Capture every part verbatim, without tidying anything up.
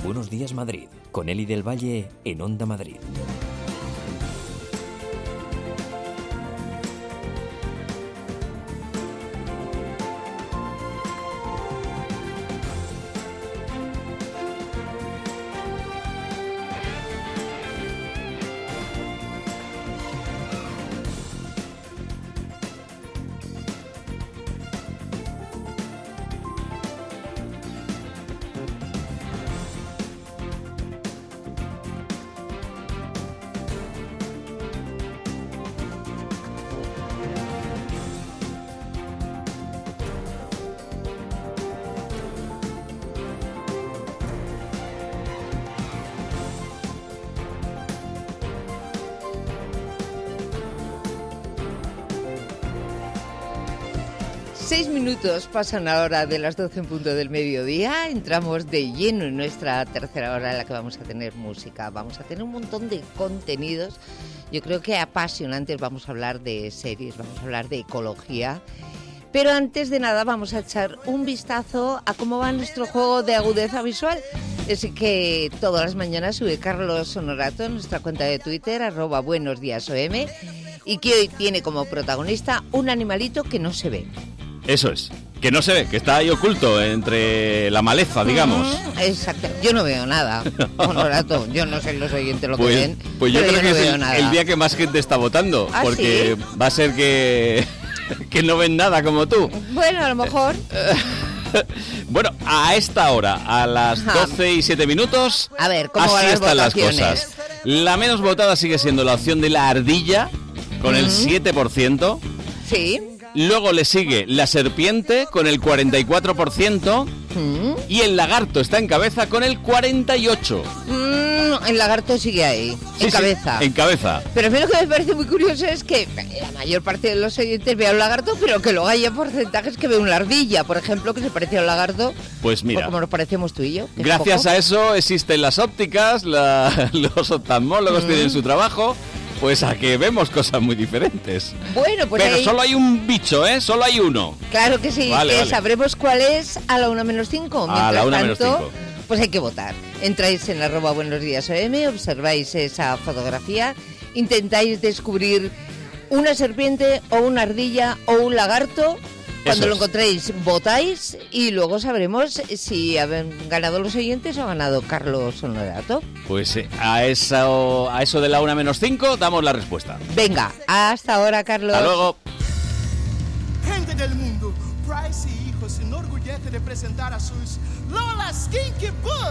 Buenos Días Madrid, con Eli del Valle en Onda Madrid. Seis minutos pasan ahora de las doce en punto del mediodía. Entramos de lleno en nuestra tercera hora en la que vamos a tener música. Vamos a tener un montón de contenidos, yo creo que apasionantes. Vamos a hablar de series, vamos a hablar de ecología. Pero antes de nada vamos a echar un vistazo a cómo va nuestro juego de agudeza visual. Es que todas las mañanas sube Carlos Honorato en nuestra cuenta de Twitter, arroba buenos días O M, y que hoy tiene como protagonista un animalito que no se ve. Eso es, que no se ve, que está ahí oculto entre la maleza, digamos. Mm, exacto, yo no veo nada. Honorato, yo no sé los oyentes lo pues, que ven, Pues yo pero creo yo que no es el, el día que más gente está votando, ¿Ah, porque sí? va a ser que, que no ven nada como tú. Bueno, a lo mejor. Bueno, a esta hora, a las doce y siete minutos, a ver, ¿cómo así van las están las votaciones? cosas. La menos votada sigue siendo la opción de la ardilla, con Mm. el siete por ciento. Sí. Luego le sigue la serpiente con el cuarenta y cuatro por ciento Mm. y el lagarto está en cabeza con el cuarenta y ocho por ciento. Mm, el lagarto sigue ahí, Sí, en sí, cabeza. en cabeza. Pero a mí lo que me parece muy curioso es que la mayor parte de los oyentes ve a un lagarto, pero que luego haya porcentajes que ve una ardilla, por ejemplo, que se parece a un lagarto. Pues mira, como nos parecemos tú y yo. que es gracias poco. a eso existen las ópticas, la- los oftalmólogos Mm. tienen su trabajo, pues a que vemos cosas muy diferentes. Bueno, pues Pero ahí, solo hay un bicho, ¿eh? Solo hay uno. claro que sí, Vale, que vale. sabremos cuál es a la una menos cinco. A Mientras la una menos tanto, cinco. pues hay que votar. Entráis en arroba buenos días O M, observáis esa fotografía, intentáis descubrir una serpiente o una ardilla o un lagarto. Cuando Eso lo es. encontréis, votáis y luego sabremos si han ganado los oyentes o ha ganado Carlos Honorato. Pues eh, a eso, a eso de la una menos cinco damos la respuesta. Venga, hasta ahora, Carlos. Hasta luego. Gente del mundo, Price y hijos se enorgullece de presentar a sus Lolas Kinky Boot.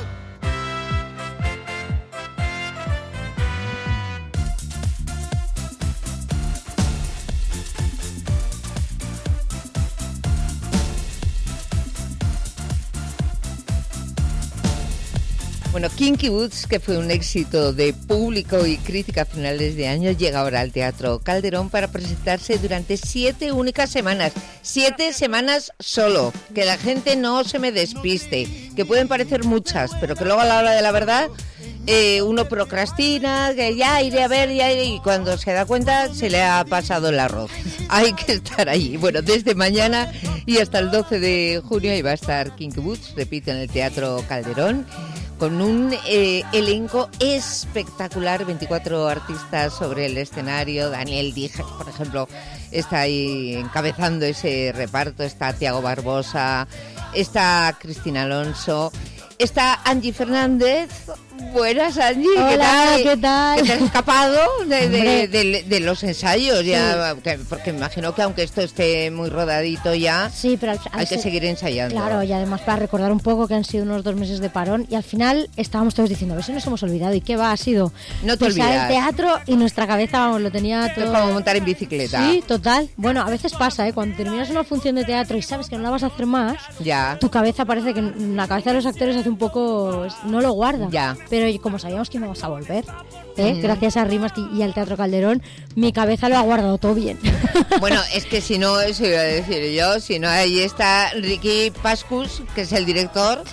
Bueno, Kinky Boots, que fue un éxito de público y crítica a finales de año, llega ahora al Teatro Calderón para presentarse durante siete únicas semanas. Siete semanas solo. Que la gente no se me despiste. Que pueden parecer muchas, pero que luego a la hora de la verdad eh, uno procrastina, que ya iré a ver, ya iré, y cuando se da cuenta se le ha pasado el arroz. Hay que estar allí. Bueno, desde mañana y hasta el doce de junio ahí va a estar Kinky Boots, repito, en el Teatro Calderón, con un eh, elenco espectacular, veinticuatro artistas sobre el escenario. Daniel Díaz, por ejemplo, está ahí encabezando ese reparto, está Tiago Barbosa, está Cristina Alonso, está Angie Fernández. Buenas, Angie. Hola, ¿qué tal? ¿qué tal? ¿Que te has escapado de, de, Hombre. de- de los ensayos? Ya, que- porque me imagino que aunque esto esté muy rodadito ya, Sí, pero al, al hay que ser- seguir ensayando. Claro, y además para recordar un poco que han sido unos dos meses de parón y al final estábamos todos diciendo, a ver si nos hemos olvidado. ¿Y qué va? Ha sido No te pisar olvidas. el teatro y nuestra cabeza, vamos, lo tenía Esto es todo... como montar en bicicleta. Sí, total. Bueno, a veces pasa, ¿eh? Cuando terminas una función de teatro y sabes que no la vas a hacer más, Ya. tu cabeza parece que la cabeza de los actores hace un poco... no lo guarda. Ya. Pero como sabíamos que íbamos a volver, ¿eh? Mm. Gracias a Rimas y al Teatro Calderón, mi cabeza lo ha guardado todo bien. Bueno, es que si no, eso iba a decir yo, si no, ahí está Ricky Pascus, que es el director, Sí.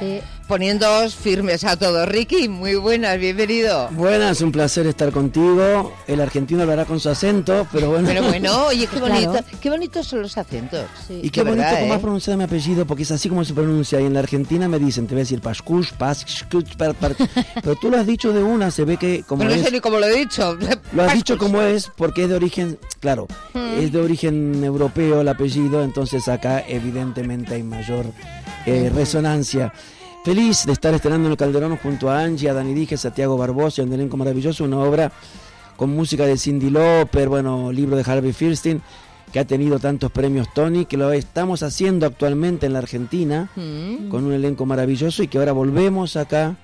poniéndoos firmes a todos. Ricky, muy buenas, bienvenido. Buenas, un placer estar contigo. El argentino hablará con su acento, pero bueno. Pero bueno, oye, qué bonito, Claro. qué bonitos son los acentos. Sí. Y qué De bonito verdad, cómo ¿eh? has pronunciado mi apellido, porque es así como se pronuncia. Y en la Argentina me dicen, te voy a decir Pascush, Pascush, par, par. Pero tú lo has dicho de una, se ve que como Pero no es, sé ni cómo lo he dicho. lo has dicho como es, porque es de origen, claro, Hmm. es de origen europeo el apellido, entonces acá evidentemente hay mayor eh, resonancia. Feliz de estar estrenando en el Calderón junto a Angie, a Dani Díez, a Tiago Barbosa, un elenco maravilloso, una obra con música de Cyndi Lauper, bueno, libro de Harvey Fierstein, que ha tenido tantos premios Tony, que lo estamos haciendo actualmente en la Argentina, Mm. con un elenco maravilloso, y que ahora volvemos acá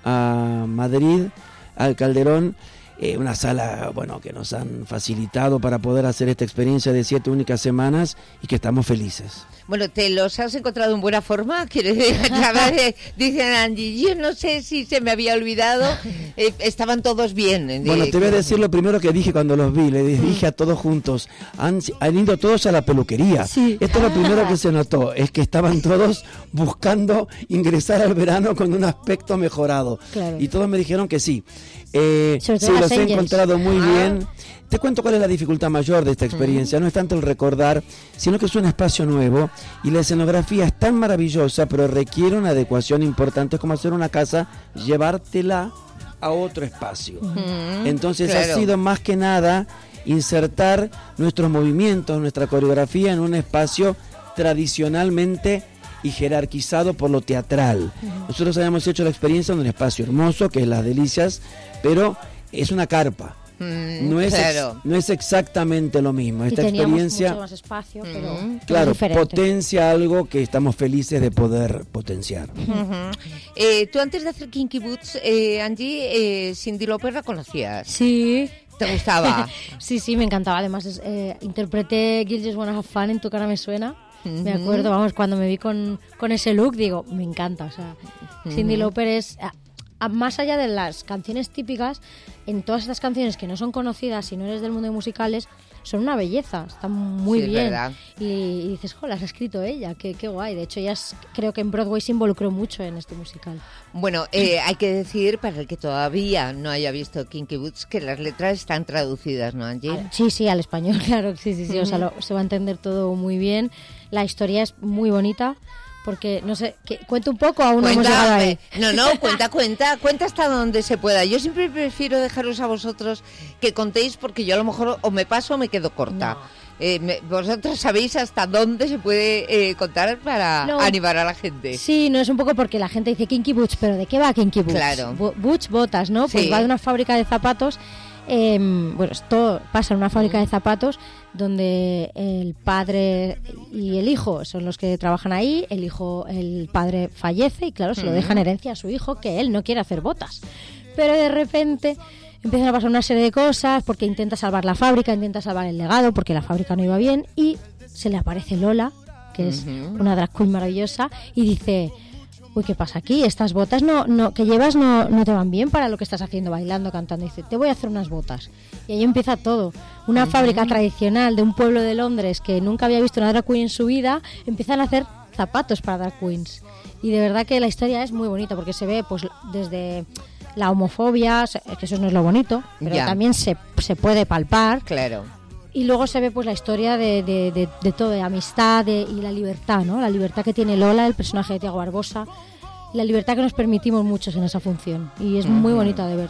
a Madrid, al Calderón, eh, una sala, bueno, que nos han facilitado para poder hacer esta experiencia de siete únicas semanas, y que estamos felices. Bueno, ¿te los has encontrado en buena forma? Quiero decir, ¿sabes? Dicen Angie, yo no sé si se me había olvidado, eh, estaban todos bien. eh, Bueno, te voy a decir lo primero que dije cuando los vi. Le dije a todos juntos, han, han ido todos a la peluquería. Sí. Esto es lo primero que se notó, es que estaban todos buscando ingresar al verano con un aspecto mejorado. Claro. Y todos me dijeron que sí. Eh, Sobre todo sí, las los he Angels. encontrado muy Ah. bien. Te cuento cuál es la dificultad mayor de esta experiencia. No es tanto el recordar, sino que es un espacio nuevo y la escenografía es tan maravillosa, pero requiere una adecuación importante. Es como hacer una casa, llevártela a otro espacio. Mm, Entonces claro. ha sido más que nada insertar nuestros movimientos, nuestra coreografía en un espacio tradicionalmente y jerarquizado por lo teatral. Nosotros habíamos hecho la experiencia en un espacio hermoso, que es Las Delicias, pero es una carpa. Mm, No es, ex- claro. no es exactamente lo mismo. Y Esta teníamos experiencia, mucho más espacio, pero, Mm. pero claro, diferente. potencia algo que estamos felices de poder potenciar. Ujú. Eh, tú antes de hacer Kinky Boots, eh, Angie, eh, Cyndi Lauper la conocías. Sí. ¿Te gustaba? Sí, sí, me encantaba. Además, es, eh, interpreté Girls Just Wanna Have Fun en Tu Cara Me Suena. Me Ujú. acuerdo, vamos, cuando me vi con, con ese look, digo, me encanta. O sea, Cyndi Lauper es, a- a- más allá de las canciones típicas, en todas estas canciones que no son conocidas, si no eres del mundo de musicales, son una belleza, están muy Sí, es bien. verdad. Y, y dices, jo, las ha escrito ella, qué, qué guay. De hecho, ella es- creo que en Broadway se involucró mucho en este musical. Bueno, eh, hay que decir, para el que todavía no haya visto Kinky Boots, que las letras están traducidas, ¿no, Angie? Al- Sí, sí, al español, claro, sí, sí, sí, o sea, lo- se va a entender todo muy bien. La historia es muy bonita, porque, no sé, que, cuento un poco, aún no hemos llegado Cuenta, ahí. eh, no, no, cuenta, cuenta, cuenta hasta donde se pueda. Yo siempre prefiero dejaros a vosotros que contéis, porque yo a lo mejor o me paso o me quedo corta. No. Eh, me- vosotros sabéis hasta dónde se puede eh, contar para No. animar a la gente. Sí, no es un poco porque la gente dice Kinky Boots, pero ¿de qué va Kinky Boots? Claro. Bu- Boots, botas, ¿no? Pues Sí. va de una fábrica de zapatos. eh, bueno, esto pasa en una fábrica de zapatos donde el padre y el hijo son los que trabajan ahí. El hijo, el padre fallece y claro, se lo deja en herencia a su hijo, que él no quiere hacer botas. Pero de repente empiezan a pasar una serie de cosas porque intenta salvar la fábrica, intenta salvar el legado porque la fábrica no iba bien y se le aparece Lola, que es Ujú. una drag queen maravillosa, y dice, uy, ¿qué pasa aquí? Estas botas no, no, que llevas no, no te van bien para lo que estás haciendo, bailando, cantando. Y dice, te voy a hacer unas botas. Y ahí empieza todo. Una fábrica tradicional de un pueblo de Londres que nunca había visto una drag queen en su vida, empiezan a hacer zapatos para drag queens. Y de verdad que la historia es muy bonita porque se ve pues desde la homofobia, se- que eso no es lo bonito, pero Ya. también se, se puede palpar. Claro. Y luego se ve pues la historia de, de, de, de todo, de amistad de, y la libertad, ¿no? La libertad que tiene Lola, el personaje de Tiago Barbosa, la libertad que nos permitimos muchos en esa función. Y es muy bonita de ver.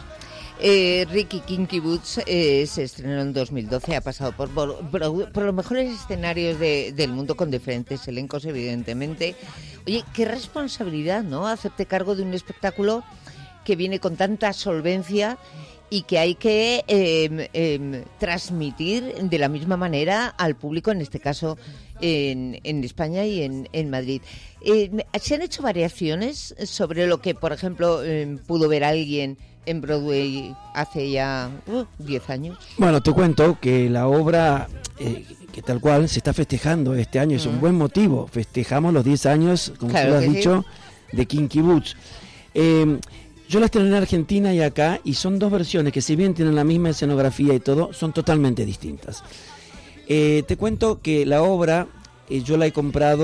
Eh, Ricky, Kinky Boots eh, se estrenó en dos mil doce, ha pasado por, por, por- por los mejores escenarios de- del mundo con diferentes elencos, evidentemente. Oye, qué responsabilidad, ¿no? Hacerte cargo de un espectáculo que viene con tanta solvencia y que hay que eh, eh, transmitir de la misma manera al público, en este caso en, en España y en, en Madrid. Eh, ¿Se han hecho variaciones sobre lo que, por ejemplo, eh, pudo ver alguien en Broadway hace ya uh, diez años? Bueno, te cuento que la obra, eh, que tal cual se está festejando este año, es un buen motivo. Festejamos los diez años, como Claro tú lo has que sí. dicho, de Kinky Boots. Eh, yo la estrené en Argentina y acá, y son dos versiones que, si bien tienen la misma escenografía y todo, son totalmente distintas. Eh, te cuento que la obra eh, yo la he comprado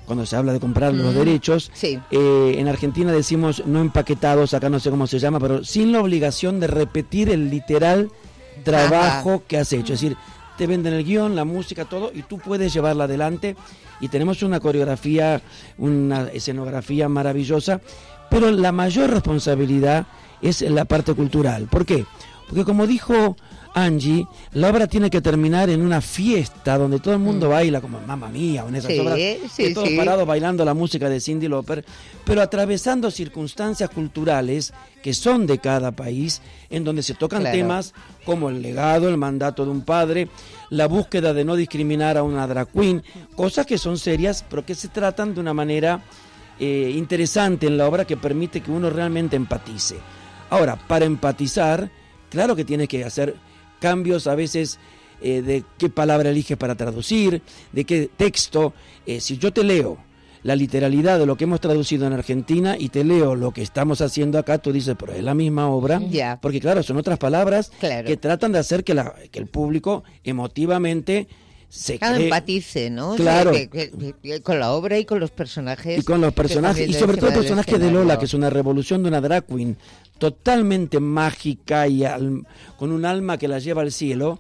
cuando se habla de comprar mm. los derechos. Sí. Eh, en Argentina decimos no empaquetados, acá no sé cómo se llama, pero sin la obligación de repetir el literal trabajo Ajá. que has hecho. Es decir, te venden el guión, la música, todo, y tú puedes llevarla adelante. Y tenemos una coreografía, una escenografía maravillosa, pero la mayor responsabilidad es en la parte cultural. ¿Por qué? Porque como dijo Angie, la obra tiene que terminar en una fiesta donde todo el mundo mm. baila, como Mamma Mía, o en esas sí, obras, sí, que todos sí. parados bailando la música de Cyndi Lauper, pero atravesando circunstancias culturales que son de cada país, en donde se tocan claro. temas como el legado, el mandato de un padre, la búsqueda de no discriminar a una drag queen, cosas que son serias, pero que se tratan de una manera eh, interesante en la obra que permite que uno realmente empatice. Ahora, para empatizar, claro que tienes que hacer cambios a veces eh, de qué palabra eliges para traducir, de qué texto. Eh, si yo te leo la literalidad de lo que hemos traducido en Argentina y te leo lo que estamos haciendo acá, tú dices, pero es la misma obra, yeah. porque claro, son otras palabras claro. que tratan de hacer que, la, que el público emotivamente se Cada cree, empatice, ¿no? Claro. O sea, que, que, que, con la obra y con los personajes. Y con los personajes, y sobre todo el personaje de Lola, que es una revolución de una drag queen totalmente mágica y al, con un alma que la lleva al cielo.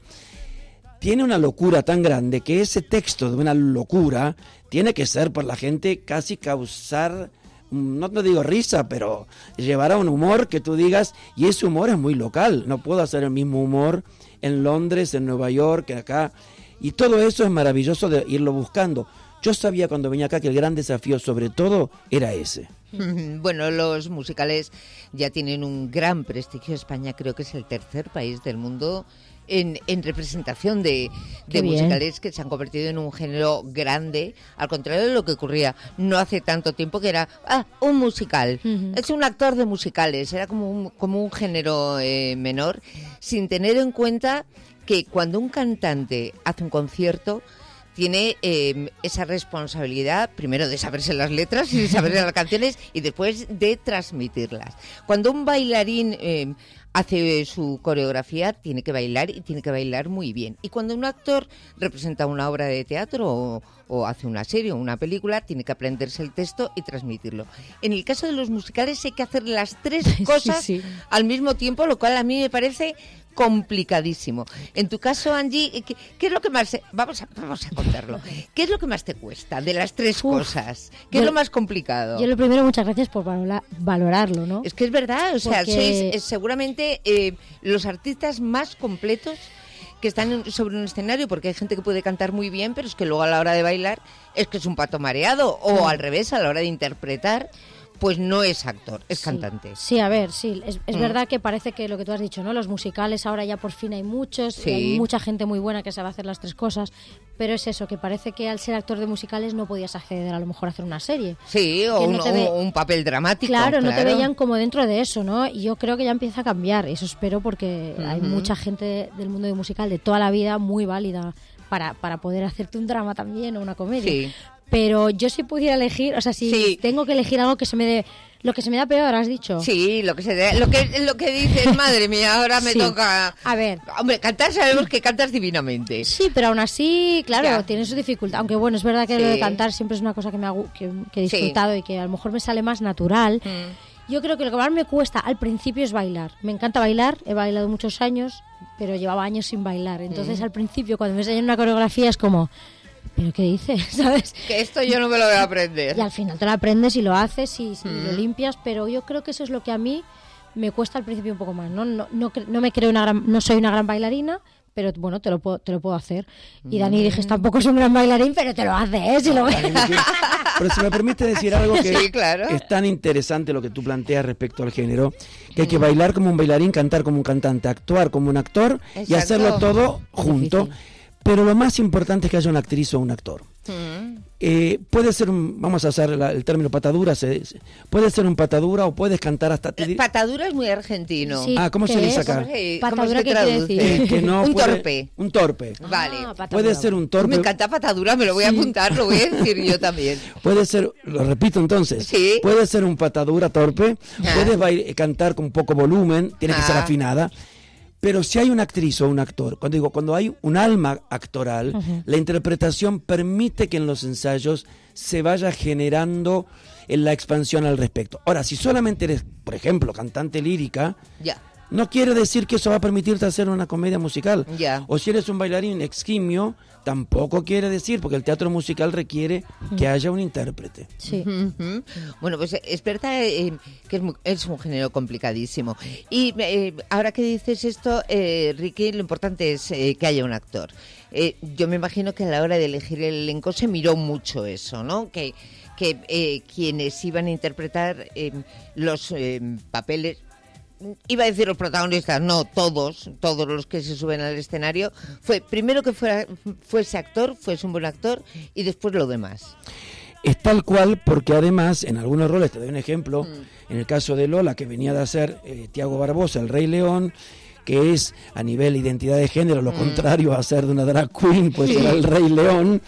Tiene una locura tan grande que ese texto de una locura tiene que ser por la gente casi causar, no te digo risa, pero llevar a un humor que tú digas, y ese humor es muy local, no puedo hacer el mismo humor en Londres, en Nueva York, que acá. Y todo eso es maravilloso de irlo buscando. Yo sabía cuando venía acá que el gran desafío sobre todo era ese. Bueno, los musicales ya tienen un gran prestigio. España creo que es el tercer país del mundo en, en representación de, de musicales que se han convertido en un género grande, al contrario de lo que ocurría no hace tanto tiempo, que era ah, un musical, uh-huh. es un actor de musicales, era como un, como un género eh, menor, sin tener en cuenta que cuando un cantante hace un concierto tiene eh, esa responsabilidad, primero de saberse las letras y de saberse las canciones y después de transmitirlas. Cuando un bailarín eh, hace su coreografía, tiene que bailar y tiene que bailar muy bien. Y cuando un actor representa una obra de teatro o, o hace una serie o una película, tiene que aprenderse el texto y transmitirlo. En el caso de los musicales hay que hacer las tres cosas sí, sí. al mismo tiempo, lo cual a mí me parece complicadísimo. En tu caso, Angie, ¿qué, qué es lo que más... Vamos a, vamos a contarlo. ¿Qué es lo que más te cuesta de las tres Uf, cosas? ¿Qué yo, es lo más complicado? Yo lo primero, muchas gracias por valorar, valorarlo, ¿no? Es que es verdad, o sea, Porque... sois es, seguramente eh, los artistas más completos que están en, sobre un escenario, porque hay gente que puede cantar muy bien, pero es que luego a la hora de bailar es que es un pato mareado, o no. al revés, a la hora de interpretar... pues no es actor, es sí, cantante. Sí, a ver, sí, es, es mm. verdad que parece que lo que tú has dicho, ¿no? Los musicales ahora ya por fin hay muchos, sí. hay mucha gente muy buena que sabe hacer las tres cosas, pero es eso, que parece que al ser actor de musicales no podías acceder a lo mejor a hacer una serie. Sí, o un, no ve... un papel dramático. Claro, claro, no te veían como dentro de eso, ¿no? Y yo creo que ya empieza a cambiar, eso espero, porque uh-huh. hay mucha gente del mundo del musical de toda la vida muy válida para, para poder hacerte un drama también o una comedia. Sí. Pero yo si pudiera elegir, o sea, si sí. tengo que elegir algo que se me dé, lo que se me da peor, has dicho. Sí, lo que se dé, lo que lo que dices, madre mía, ahora me sí. toca. A ver, hombre, cantar sabemos que cantas divinamente. Sí, pero aún así, claro, ya. tiene su dificultad. Aunque bueno, es verdad que sí. lo de cantar siempre es una cosa que me ha, que, que he disfrutado sí. y que a lo mejor me sale más natural. Mm. Yo creo que lo que más me cuesta al principio es bailar. Me encanta bailar, he bailado muchos años, pero llevaba años sin bailar. Entonces, mm. al principio, cuando me enseñan una coreografía es como... ¿pero qué dices? ¿Sabes? Que esto yo no me lo voy a aprender. Y al final te lo aprendes y lo haces y, y mm. lo limpias, pero yo creo que eso es lo que a mí me cuesta al principio un poco más. No, no, no, no me creo una gran, no soy una gran bailarina, pero bueno, te lo puedo, te lo puedo hacer. Y Dani dije, tampoco soy un gran bailarín, pero te lo haces. Y lo... Pero si me permite decir algo que sí, claro. es tan interesante lo que tú planteas respecto al género, que hay que bailar como un bailarín, cantar como un cantante, actuar como un actor. Exacto. Y hacerlo todo junto. Pero lo más importante es que haya una actriz o un actor. Mm. Eh, puede ser, un, vamos a usar la, el término patadura, se, se, puede ser un patadura o puedes cantar hasta... Te... Patadura es muy argentino. Sí, ah, ¿cómo se dice acá? ¿Cómo se, patadura, ¿cómo se traduce? ¿qué quiere decir? Eh, que no un puede, torpe. Un torpe. Ah, vale. Puede ser un torpe. Me encanta patadura, me lo voy a apuntar, lo voy a decir yo también. Puede ser, lo repito entonces, ¿sí? Puede ser un patadura torpe, ah. puedes bail, cantar con poco volumen, tiene que ah. ser afinada. Pero si hay una actriz o un actor, cuando digo, cuando hay un alma actoral, uh-huh. la interpretación permite que en los ensayos se vaya generando en la expansión al respecto. Ahora, si solamente eres, por ejemplo, cantante lírica, Ya. no quiere decir que eso va a permitirte hacer una comedia musical. Ya. O si eres un bailarín eximio, tampoco quiere decir, porque el teatro musical requiere que haya un intérprete. Sí. Ujú. Bueno, pues es verdad eh, que es, muy- es un género complicadísimo. Y eh, ahora que dices esto, eh, Ricky, lo importante es eh, que haya un actor. Eh, yo me imagino que a la hora de elegir el elenco se miró mucho eso, ¿no? Que, que eh, quienes iban a interpretar eh, los eh, papeles... Iba a decir los protagonistas, no todos, todos los que se suben al escenario, fue primero que fuera, fuese actor, fuese un buen actor y después lo demás. Es tal cual porque además en algunos roles, te doy un ejemplo, en el caso de Lola, que venía de hacer eh, Tiago Barbosa, el Rey León, que es a nivel identidad de género lo contrario a ser de una drag queen, pues era el Rey León,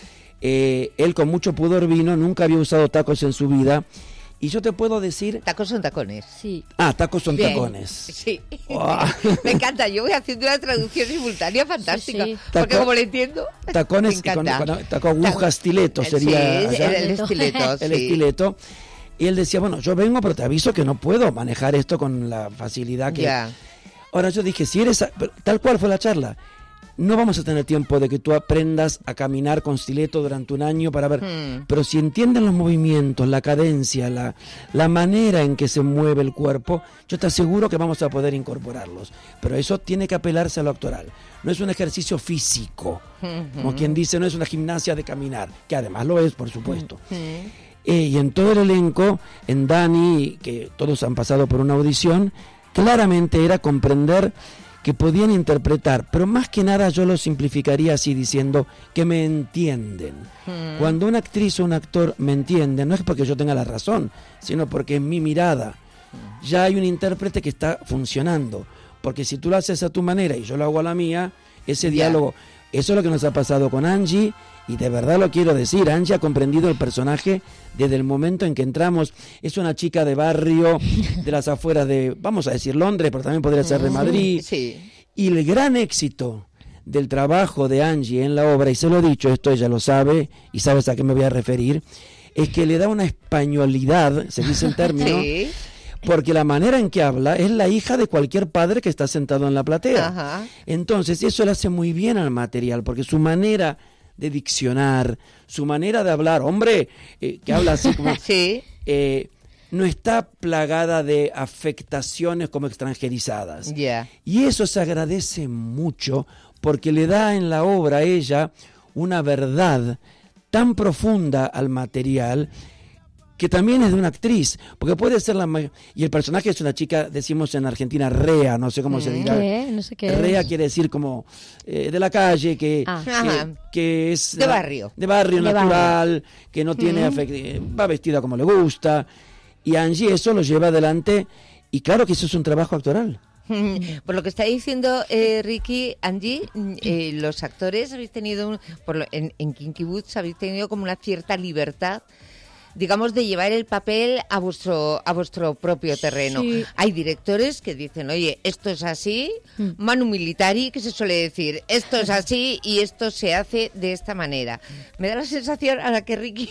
eh, él con mucho pudor vino, nunca había usado tacos en su vida. Y yo te puedo decir... Tacos son tacones. Sí. Ah, tacos son Bien. tacones. Sí. Guau. Me encanta, yo voy haciendo una traducción simultánea fantástica. Sí, sí. Porque Taco- como le entiendo, Tacones me con, encanta. con- taco aguja, estileto Sí, sería el, allá. el estileto. el sí. estileto. Y él decía, bueno, yo vengo, pero te aviso que no puedo manejar esto con la facilidad que... Ya. Ahora yo dije, si eres... a- pero tal cual fue la charla. No vamos a tener tiempo de que tú aprendas a caminar con stiletto durante un año para ver... Hmm. Pero si entienden los movimientos, la cadencia, la, la manera en que se mueve el cuerpo, yo te aseguro que vamos a poder incorporarlos. Pero eso tiene que apelarse a lo actoral. No es un ejercicio físico. Como quien dice, no es una gimnasia de caminar, que además lo es, por supuesto. Eh, y en todo el elenco, en Dani, que todos han pasado por una audición, claramente era comprender que podían interpretar, pero más que nada yo lo simplificaría así diciendo que me entienden. Cuando una actriz o un actor me entiende, no es porque yo tenga la razón, sino porque en mi mirada ya hay un intérprete que está funcionando. Porque si tú lo haces a tu manera y yo lo hago a la mía, ese Ya. diálogo, eso es lo que nos ha pasado con Angie, y de verdad lo quiero decir, Angie ha comprendido el personaje desde el momento en que entramos. Es una chica de barrio, de las afueras de, vamos a decir Londres, pero también podría ser de Madrid. Sí. Y el gran éxito del trabajo de Angie en la obra, y se lo he dicho, esto ella lo sabe, y sabes a qué me voy a referir, es que le da una españolidad, se dice el término, Sí. porque la manera en que habla es la hija de cualquier padre que está sentado en la platea. Ajá. Entonces eso le hace muy bien al material, porque su manera de diccionar, su manera de hablar, hombre, eh, que habla así como... Sí. eh, no está plagada de afectaciones como extranjerizadas. Ya. Y eso se agradece mucho porque le da en la obra a ella una verdad tan profunda al material que también es de una actriz, porque puede ser la ma- y el personaje es una chica, decimos en Argentina, rea, no sé cómo se dirá. ¿Qué? No sé qué Rea es. quiere decir como eh, de la calle, que, Ah. que, Ajá. que es De la- barrio. de barrio De natural, que no tiene afect- eh, va vestida como le gusta, y Angie eso lo lleva adelante, y claro que eso es un trabajo actoral. Por lo que está diciendo eh, Ricky, Angie, mm, eh, los actores habéis tenido, un- por lo- en, en Kinky Boots habéis tenido como una cierta libertad, digamos, de llevar el papel a vuestro a vuestro propio terreno. Sí. Hay directores que dicen, oye, esto es así, manu militari, que se suele decir, esto es así y esto se hace de esta manera. Me da la sensación, a la que Ricky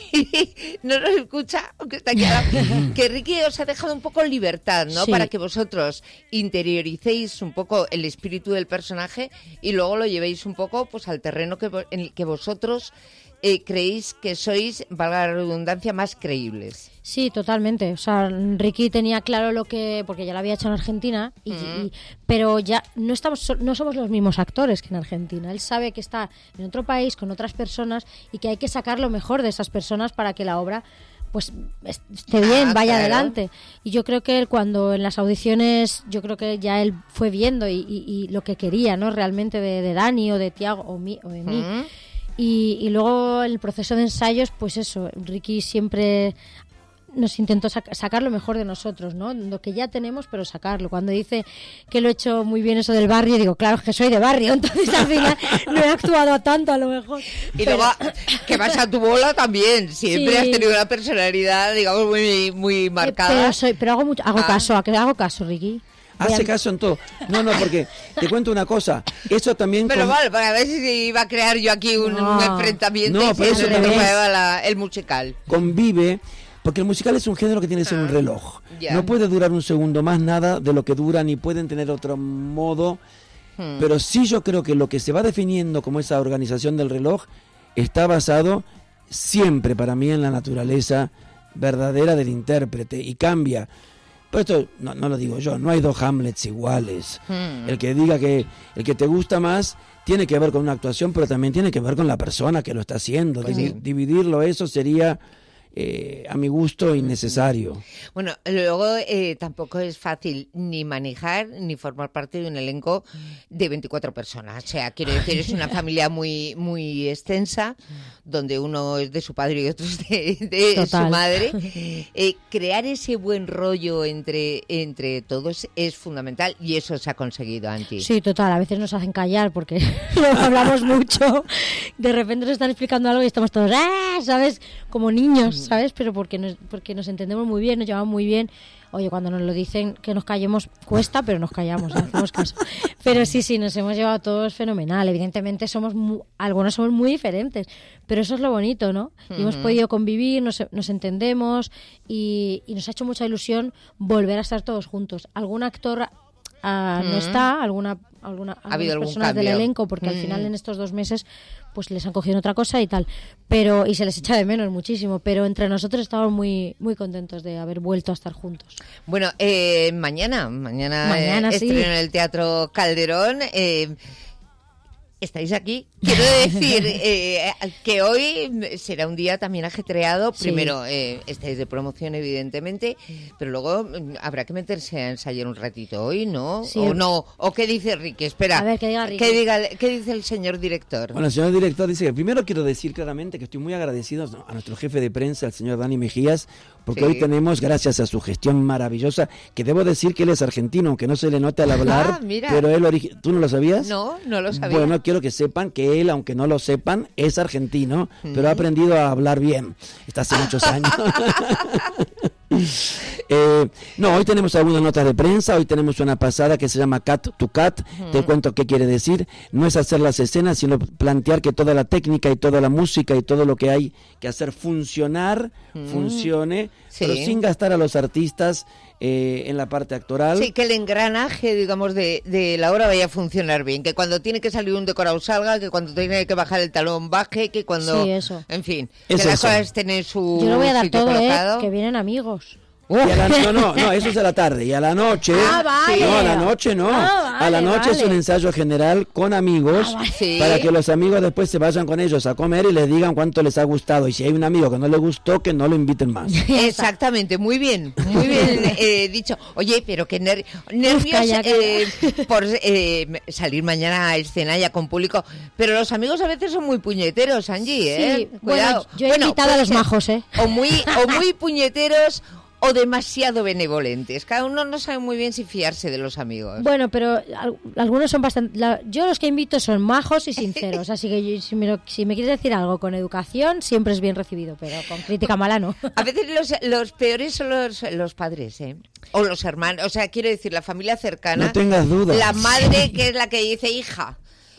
no nos escucha, aunque está aquí, al lado, que Ricky os ha dejado un poco libertad, ¿no? Sí. Para que vosotros interioricéis un poco el espíritu del personaje y luego lo llevéis un poco pues al terreno que, vo- en el que vosotros eh, creéis que sois, valga la redundancia, más creíbles. Sí, totalmente. O sea, Ricky tenía claro lo que, porque ya lo había hecho en Argentina, y, y- pero ya no estamos, so- no somos los mismos actores que en Argentina. Él sabe que está en otro país con otras personas y que hay que sacar lo mejor de esas personas para que la obra pues est- esté bien, Ah, vaya claro. adelante. Y yo creo que él cuando en las audiciones, yo creo que ya él fue viendo y, y- y lo que quería, ¿no? Realmente de, de Dani o de Tiago o, mí, o de mí. Mm. Y, y luego el proceso de ensayos, pues eso, Ricky siempre nos intentó sac- sacar lo mejor de nosotros, ¿no? Lo que ya tenemos, pero sacarlo. Cuando dice que lo he hecho muy bien eso del barrio, digo, claro, es que soy de barrio, entonces al final no he actuado tanto a lo mejor. Y Pero- luego, que vas a tu bola también. Siempre Sí. has tenido una personalidad, digamos, muy, muy eh, marcada. pero, soy, pero hago mucho, hago Ah. caso, ¿a que hago caso, Ricky? Hace Vean. caso en todo. No, no, porque te cuento una cosa. Eso también... Pero con- vale, para ver si iba a crear yo aquí un, No. un enfrentamiento No, y pero se eso me también es- tocaba la- el musical. convive, porque el musical es un género que tiene que ser un reloj. ya. No puede durar un segundo más nada de lo que dura, ni pueden tener otro modo. Hmm. Pero sí yo creo que lo que se va definiendo como esa organización del reloj está basado siempre para mí en la naturaleza verdadera del intérprete y cambia. Pero esto no, no lo digo yo, no hay dos Hamlets iguales. Hmm. El que diga que el que te gusta más tiene que ver con una actuación, pero también tiene que ver con la persona que lo está haciendo. Pues Divi- sí. Dividirlo eso sería, eh, a mi gusto, innecesario. Bueno, luego eh, tampoco es fácil ni manejar ni formar parte de un elenco de veinticuatro personas. O sea, quiero decir, es una familia muy muy extensa, donde uno es de su padre y otro es de, de su Total. madre. Eh, crear ese buen rollo entre, entre todos es fundamental y eso se ha conseguido, Angie. Sí, total, a veces nos hacen callar porque no hablamos mucho. De repente nos están explicando algo y estamos todos, ¡ah! ¿Sabes? Como niños, ¿sabes? Pero porque nos, porque nos entendemos muy bien, nos llevamos muy bien. Oye, cuando nos lo dicen que nos callemos, cuesta, pero nos callamos, no hacemos caso. Pero sí, sí, nos hemos llevado todos fenomenal. Evidentemente somos mu- algunos somos muy diferentes, pero eso es lo bonito, ¿no? Y hemos podido convivir, nos, nos entendemos y, y nos ha hecho mucha ilusión volver a estar todos juntos. Algún actor ah, no está, alguna, alguna Ha habido algunas algún personas del cambio. elenco, porque al Mm. final en estos dos meses pues les han cogido otra cosa y tal, pero y se les echa de menos muchísimo, pero entre nosotros estamos muy muy contentos de haber vuelto a estar juntos. Bueno, eh, mañana, mañana, Mañana, eh, sí. estreno en el Teatro Calderón. Eh, estáis aquí. Quiero decir eh, que hoy será un día también ajetreado. Sí. Primero, eh, estáis de promoción, evidentemente, pero luego mm, habrá que meterse a ensayar un ratito hoy, ¿no? Sí. ¿O no? ¿O qué dice Ricky? Espera. A ver, que diga Ricky. ¿Qué, diga- qué dice el señor director? Bueno, el señor director dice que primero quiero decir claramente que estoy muy agradecido a nuestro jefe de prensa, el señor Dani Mejías, porque Sí. hoy tenemos, gracias a su gestión maravillosa, que debo decir que él es argentino, aunque no se le note al hablar, Ah, mira. pero él origi- ¿tú no lo sabías? No, no lo sabía. Bueno, quiero que sepan que él, aunque no lo sepan, es argentino, pero ha aprendido a hablar bien. Está hace muchos años. Eh, no, hoy tenemos algunas notas de prensa, hoy tenemos una pasada que se llama Cat to Cat, te cuento qué quiere decir, no es hacer las escenas, sino plantear que toda la técnica y toda la música y todo lo que hay que hacer funcionar, funcione, Sí. pero sin gastar a los artistas eh, en la parte actoral. Sí, que el engranaje, digamos, de, de la obra vaya a funcionar bien. Que cuando tiene que salir un decorado salga, que cuando tiene que bajar el talón baje, que cuando... Sí, eso. En fin, Es que las eso. cosas tienen su Yo lo voy a dar sitio todo, colocado. eh, que vienen amigos. Y a la- no, no, no, eso es a la tarde. Y a la noche. Ah, vale. No, a la noche no. Ah, a la vale, noche es vale. un ensayo general con amigos. Ah, vale. Sí. Para que los amigos después se vayan con ellos a comer y les digan cuánto les ha gustado. Y si hay un amigo que no le gustó, que no lo inviten más. Exactamente, muy bien, muy bien eh, dicho. Oye, pero qué ner- nervios calla, calla. eh, por eh, salir mañana a escena ya con público. Pero los amigos a veces son muy puñeteros, Angie, ¿eh? Sí, Cuidado. bueno, yo he invitado puede a los ser majos, ¿eh? O muy, o muy puñeteros o demasiado benevolentes. Cada uno no sabe muy bien si fiarse de los amigos. Bueno, pero al- algunos son bastante... la- yo los que invito son majos y sinceros, así que yo- si, me lo- si me quieres decir algo con educación, siempre es bien recibido, pero con crítica mala no. A veces los, los peores son los, los padres, ¿eh? O los hermanos. O sea, quiero decir, la familia cercana. No tengas dudas. La madre que es la que dice, hija,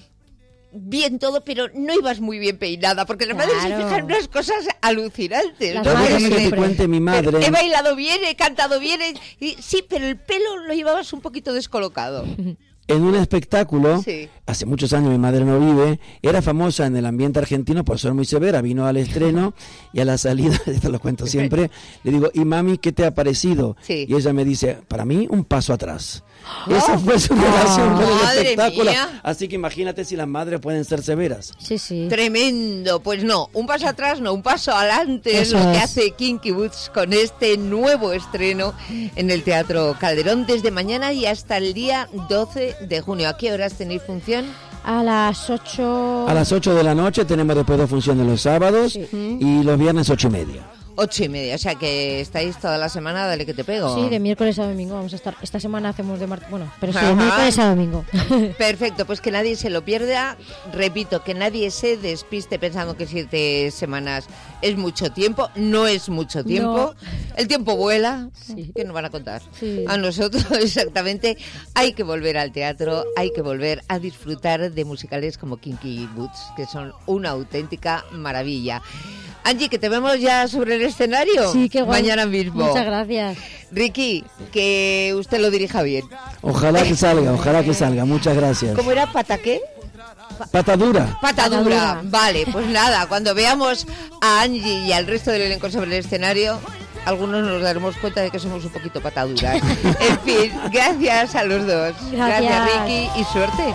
bien todo, pero no ibas muy bien peinada, porque las madres se Claro. fijan en unas cosas alucinantes. Las ¿no? Pero madres déjame que te siempre. cuente mi Pero madre. he bailado bien, he cantado bien, he- y, sí, pero el pelo lo llevabas un poquito descolocado. En un espectáculo, Sí. hace muchos años mi madre no vive, era famosa en el ambiente argentino por ser muy severa, vino al estreno y a la salida, esto lo cuento siempre, le digo, ¿y mami qué te ha parecido? Sí. Y ella me dice, para mí un paso atrás. Esa fue su relación con el Madre espectáculo. mía. Así que imagínate si las madres pueden ser severas. Sí, sí. Tremendo, pues no, un paso atrás, no, un paso adelante es Eso lo que es. hace Kinky Boots con este nuevo estreno en el Teatro Calderón desde mañana y hasta el día doce de junio. ¿A qué horas tenéis función? A las ocho... A las ocho de la noche tenemos después dos funciones los sábados Sí. y los viernes ocho y media. Ocho y media, o sea que estáis toda la semana, dale que te pego. Sí, de miércoles a domingo vamos a estar. Esta semana hacemos de martes, bueno, pero sí, de miércoles a domingo. Perfecto, pues que nadie se lo pierda. Repito, que nadie se despiste pensando que siete semanas es mucho tiempo. No es mucho tiempo. No. El tiempo vuela. Sí. ¿Qué nos van a contar? Sí. A nosotros, exactamente. Hay que volver al teatro, hay que volver a disfrutar de musicales como Kinky Boots, que son una auténtica maravilla. Angie, que te vemos ya sobre el escenario. Sí, qué guay. Mañana mismo. Muchas gracias. Ricky, que usted lo dirija bien. Ojalá que salga, ojalá que salga. Muchas gracias. ¿Cómo era? ¿Pata qué? Patadura. Patadura. Vale, pues nada, cuando veamos a Angie y al resto del elenco sobre el escenario, algunos nos daremos cuenta de que somos un poquito pataduras. En fin, gracias a los dos. Gracias, gracias Ricky, y suerte.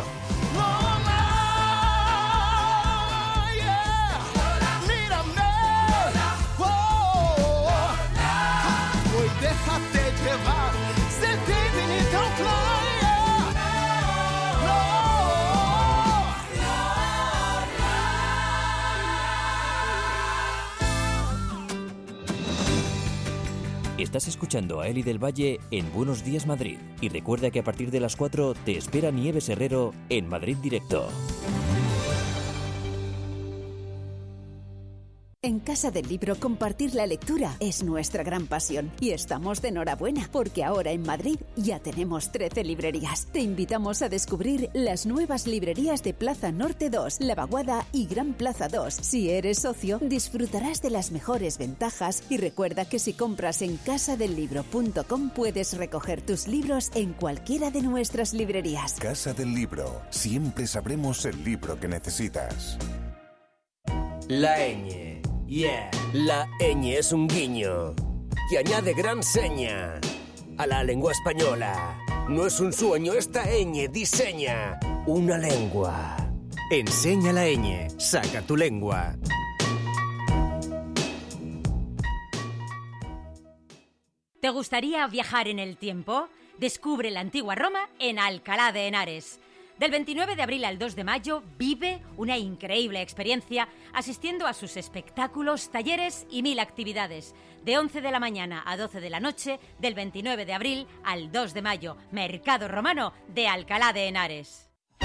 Estás escuchando a Eli del Valle en Buenos Días Madrid. Y recuerda que a partir de las cuatro te espera Nieves Herrero en Madrid Directo. En Casa del Libro, compartir la lectura es nuestra gran pasión. Y estamos de enhorabuena, porque ahora en Madrid ya tenemos trece librerías. Te invitamos a descubrir las nuevas librerías de Plaza Norte dos, La Vaguada y Gran Plaza dos. Si eres socio, disfrutarás de las mejores ventajas y recuerda que si compras en casa del libro punto com puedes recoger tus libros en cualquiera de nuestras librerías. Casa del Libro. Siempre sabremos el libro que necesitas. La ñ. Yeah. La ñ es un guiño que añade gran seña a la lengua española. No es un sueño, esta ñ diseña una lengua. Enseña la ñ, saca tu lengua. ¿Te gustaría viajar en el tiempo? Descubre la antigua Roma en Alcalá de Henares. Del veintinueve de abril al dos de mayo, vive una increíble experiencia asistiendo a sus espectáculos, talleres y mil actividades. De once de la mañana a doce de la noche, del veintinueve de abril al dos de mayo, Mercado Romano de Alcalá de Henares.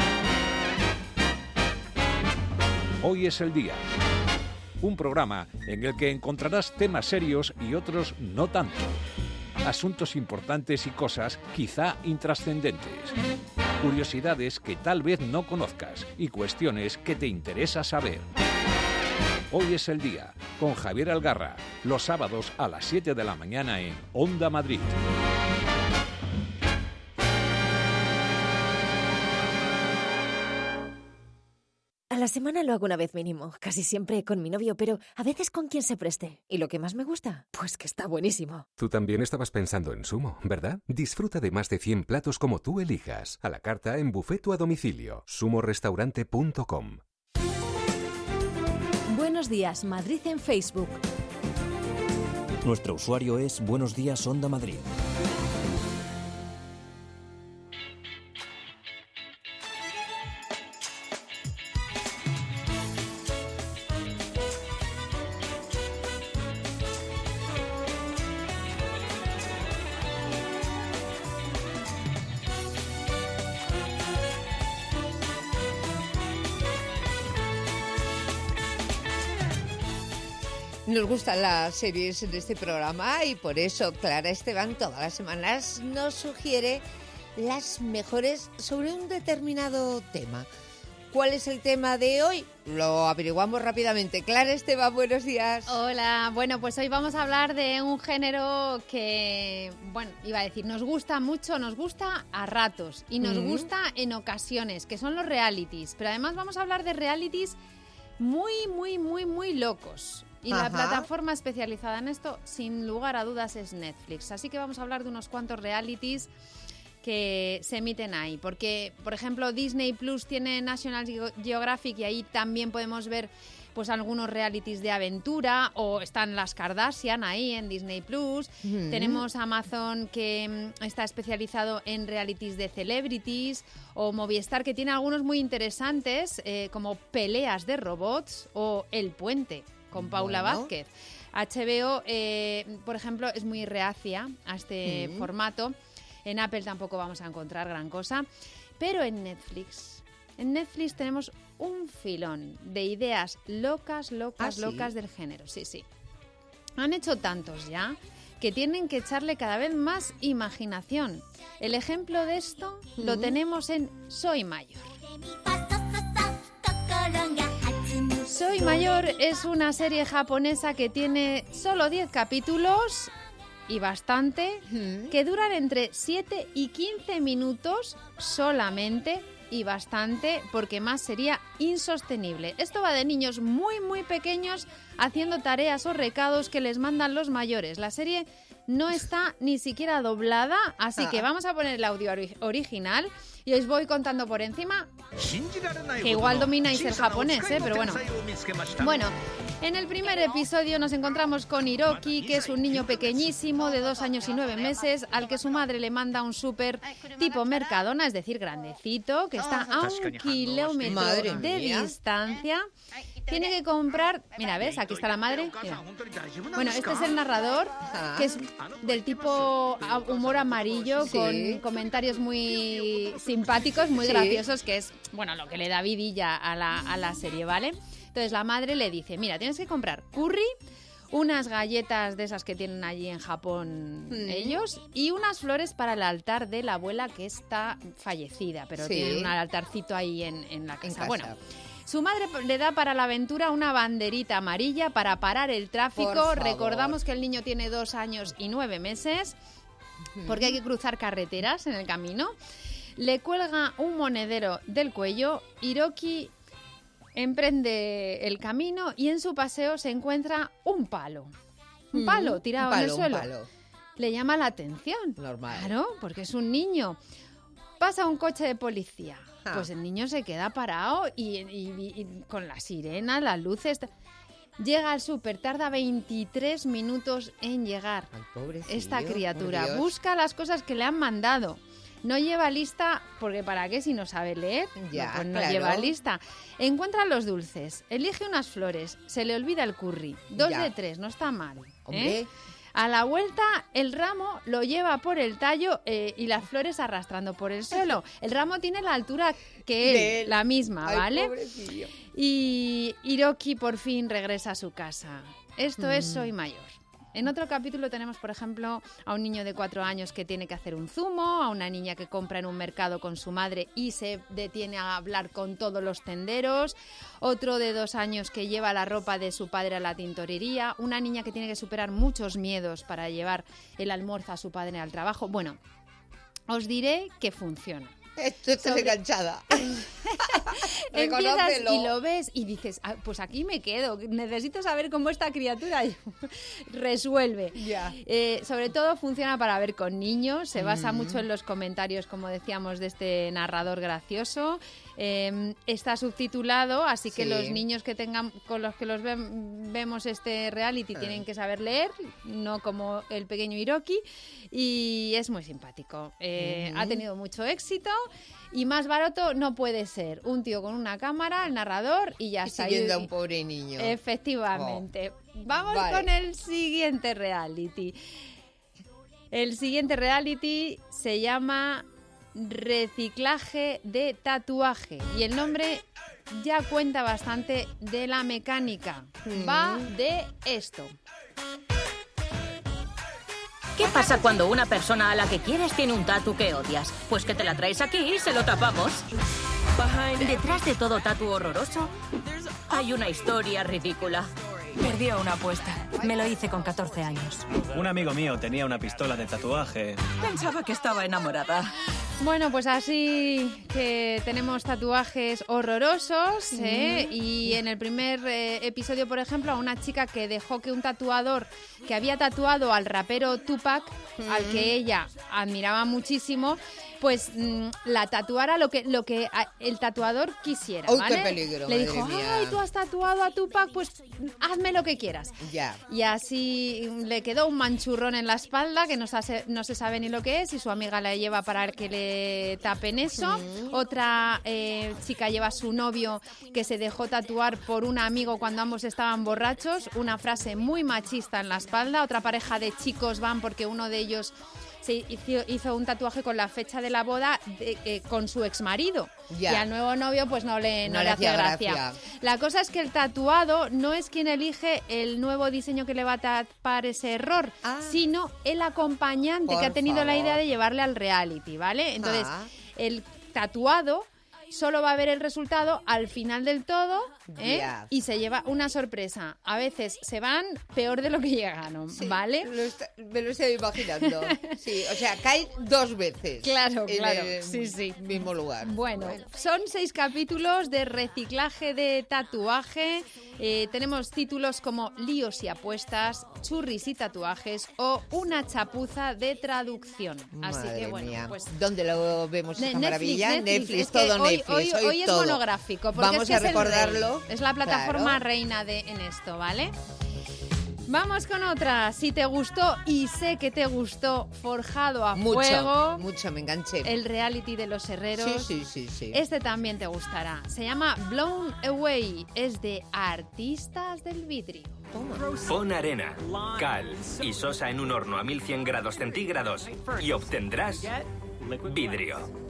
Hoy es el día. Un programa en el que encontrarás temas serios y otros no tanto. Asuntos importantes y cosas quizá intrascendentes. Curiosidades que tal vez no conozcas y cuestiones que te interesa saber. Hoy es el día, con Javier Algarra, los sábados a las siete de la mañana en Onda Madrid. A la semana lo hago una vez mínimo, casi siempre con mi novio, pero a veces con quien se preste. ¿Y lo que más me gusta? Pues que está buenísimo. Tú también estabas pensando en Sumo, ¿verdad? Disfruta de más de cien platos como tú elijas. A la carta en buffet o a domicilio. sumo restaurante punto com. Buenos días, Madrid en Facebook. Nuestro usuario es Buenos Días Onda Madrid. Nos gustan las series en este programa y por eso Clara Esteban todas las semanas nos sugiere las mejores sobre un determinado tema. ¿Cuál es el tema de hoy? Lo averiguamos rápidamente. Clara Esteban, buenos días. Hola, bueno, pues hoy vamos a hablar de un género que, bueno, iba a decir, nos gusta mucho, nos gusta a ratos y nos mm. gusta en ocasiones, que son los realities. Pero además vamos a hablar de realities muy, muy, muy, muy locos. Y Ajá. la plataforma especializada en esto, sin lugar a dudas, es Netflix. Así que vamos a hablar de unos cuantos realities que se emiten ahí. Porque, por ejemplo, Disney Plus tiene National Geographic y ahí también podemos ver pues algunos realities de aventura, o están las Kardashian ahí en Disney Plus. Mm. Tenemos Amazon, que está especializado en realities de celebrities, o Movistar, que tiene algunos muy interesantes, eh, como Peleas de Robots o El Puente, con Paula bueno. Vázquez. H B O, eh, por ejemplo, es muy reacia a este mm. formato. En Apple tampoco vamos a encontrar gran cosa. Pero en Netflix, en Netflix tenemos un filón de ideas locas, locas, ¿Ah, locas sí? del género. Sí, sí. Han hecho tantos ya que tienen que echarle cada vez más imaginación. El ejemplo de esto mm. lo tenemos en Soy Mayor. Soy Mayor es una serie japonesa que tiene solo diez capítulos y bastante, mm. que duran entre siete y quince minutos solamente y bastante, porque más sería insostenible. Esto va de niños muy muy pequeños haciendo tareas o recados que les mandan los mayores. La serie no está ni siquiera doblada, así ah. que vamos a poner el audio ori- original y os voy contando por encima, que igual domináis el japonés, ¿eh? Pero bueno. Bueno, en el primer episodio nos encontramos con Hiroki, que es un niño pequeñísimo de dos años y nueve meses, al que su madre le manda un súper tipo Mercadona, es decir, grandecito, que está a un kilómetro Madre de mía. distancia. Tiene que comprar... Mira, ¿ves? Aquí está la madre. Mira. Bueno, este es el narrador, que es del tipo humor amarillo, Sí. con comentarios muy simpáticos, muy Sí. graciosos, que es, bueno, lo que le da vidilla a la, a la serie, ¿vale? Entonces la madre le dice, mira, tienes que comprar curry, unas galletas de esas que tienen allí en Japón Mm. ellos, y unas flores para el altar de la abuela que está fallecida, pero Sí. tiene un altarcito ahí en, en la casa. En casa. Bueno, su madre le da para la aventura una banderita amarilla para parar el tráfico. Por favor. Recordamos que el niño tiene dos años y nueve meses, porque hay que cruzar carreteras en el camino. Le cuelga un monedero del cuello. Hiroki emprende el camino y en su paseo se encuentra un palo. Un Mm, palo tirado un palo, en el suelo. un palo. Le llama la atención. Normal. Claro, porque es un niño. Pasa un coche de policía. Ah. Pues el niño se queda parado y, y- y con la sirena, las luces. Llega al súper, tarda veintitrés minutos en llegar. Ay, pobrecillo, Esta por criatura Dios. busca las cosas que le han mandado. No lleva lista, porque ¿para qué si no sabe leer? Ya, No, pues no claro. lleva lista. Encuentra los dulces, elige unas flores, se le olvida el curry. Dos Ya. de tres, no está mal. ¿eh? Hombre. A la vuelta, el ramo lo lleva por el tallo eh, y las flores arrastrando por el suelo. El ramo tiene la altura que él, De él. la misma, Ay, ¿vale? pobrecillo. Y Hiroki por fin regresa a su casa. Esto es Mm. Soy Mayor. En otro capítulo tenemos, por ejemplo, a un niño de cuatro años que tiene que hacer un zumo, a una niña que compra en un mercado con su madre y se detiene a hablar con todos los tenderos, otro de dos años que lleva la ropa de su padre a la tintorería, una niña que tiene que superar muchos miedos para llevar el almuerzo a su padre al trabajo. Bueno, os diré que funciona. Esto estás Sobre- enganchada. Empiezas Reconócelo. y lo ves y dices, "Ah, pues aquí me quedo, necesito saber cómo esta criatura resuelve". Ya. Eh, sobre todo funciona para ver con niños, se basa Mm. mucho en los comentarios, como decíamos, de este narrador gracioso. Eh, está subtitulado, así que Sí. los niños que tengan con los que los ven- vemos este reality Ah. tienen que saber leer, no como el pequeño Hiroki, y es muy simpático. Eh, Ujú. Ha tenido mucho éxito y más barato no puede ser. Un tío con una cámara, el narrador y ya Y está. siguiendo Y- a un pobre niño. Efectivamente. Vamos Vale. con el siguiente reality. El siguiente reality se llama Reciclaje de tatuaje y el nombre ya cuenta bastante de la mecánica. Mm. Va de esto. ¿Qué pasa cuando una persona a la que quieres tiene un tatu que odias? Pues que te la traes aquí y se lo tapamos. Detrás de todo tatu horroroso hay una historia ridícula. Perdí una apuesta. Me lo hice con catorce años. Un amigo mío tenía una pistola de tatuaje. Pensaba que estaba enamorada. Bueno, pues así que tenemos tatuajes horrorosos, ¿eh? Y en el primer eh, episodio, por ejemplo, a una chica que dejó que un tatuador que había tatuado al rapero Tupac, al que ella admiraba muchísimo, pues mmm, la tatuara lo que, lo que a, el tatuador quisiera, ¡Uy, ¿vale? qué peligro! Le madre dijo, mía. ay, tú has tatuado a Tupac, pues hazme lo que quieras. Ya. Y así le quedó un manchurrón en la espalda que no se, no se sabe ni lo que es y su amiga la lleva para que le tapen eso. Mm. Otra eh, chica lleva a su novio que se dejó tatuar por un amigo cuando ambos estaban borrachos. Una frase muy machista en la espalda. Otra pareja de chicos van porque uno de ellos se hizo, hizo un tatuaje con la fecha de la boda de, eh, con su exmarido. Ya. Y al nuevo novio pues no le, no no le hacía gracia. gracia. La cosa es que el tatuado no es quien elige el nuevo diseño que le va a tapar ese error, ah. sino el acompañante Por que ha tenido favor. la idea de llevarle al reality, ¿vale? Entonces, ah. el tatuado solo va a ver el resultado al final del todo, ¿eh? Yeah. Y se lleva una sorpresa. A veces se van peor de lo que llegaron, sí, ¿vale? Lo está, me lo estoy imaginando. Sí, o sea, caen dos veces. Claro, en claro. el sí, sí. mismo lugar. Bueno, bueno, son seis capítulos de reciclaje de tatuaje. Eh, tenemos títulos como Líos y apuestas, Churris y tatuajes o Una chapuza de traducción. Así Madre que bueno, mía. pues ¿Dónde lo vemos esa Netflix, maravilla? Netflix, Netflix, es que todo hoy, Netflix. Hoy, hoy, hoy es todo. monográfico. Porque Vamos es que a es recordarlo. Es la plataforma claro. reina de en esto, ¿vale? Vamos con otra. Si te gustó, y sé que te gustó, Forjado a mucho, Fuego. Mucho, me enganché. El reality de los herreros. Sí, sí, sí, sí. Este también te gustará. Se llama Blown Away. Es de Artistas del Vidrio. Pon arena, cal y sosa en un horno a mil cien grados centígrados y obtendrás vidrio.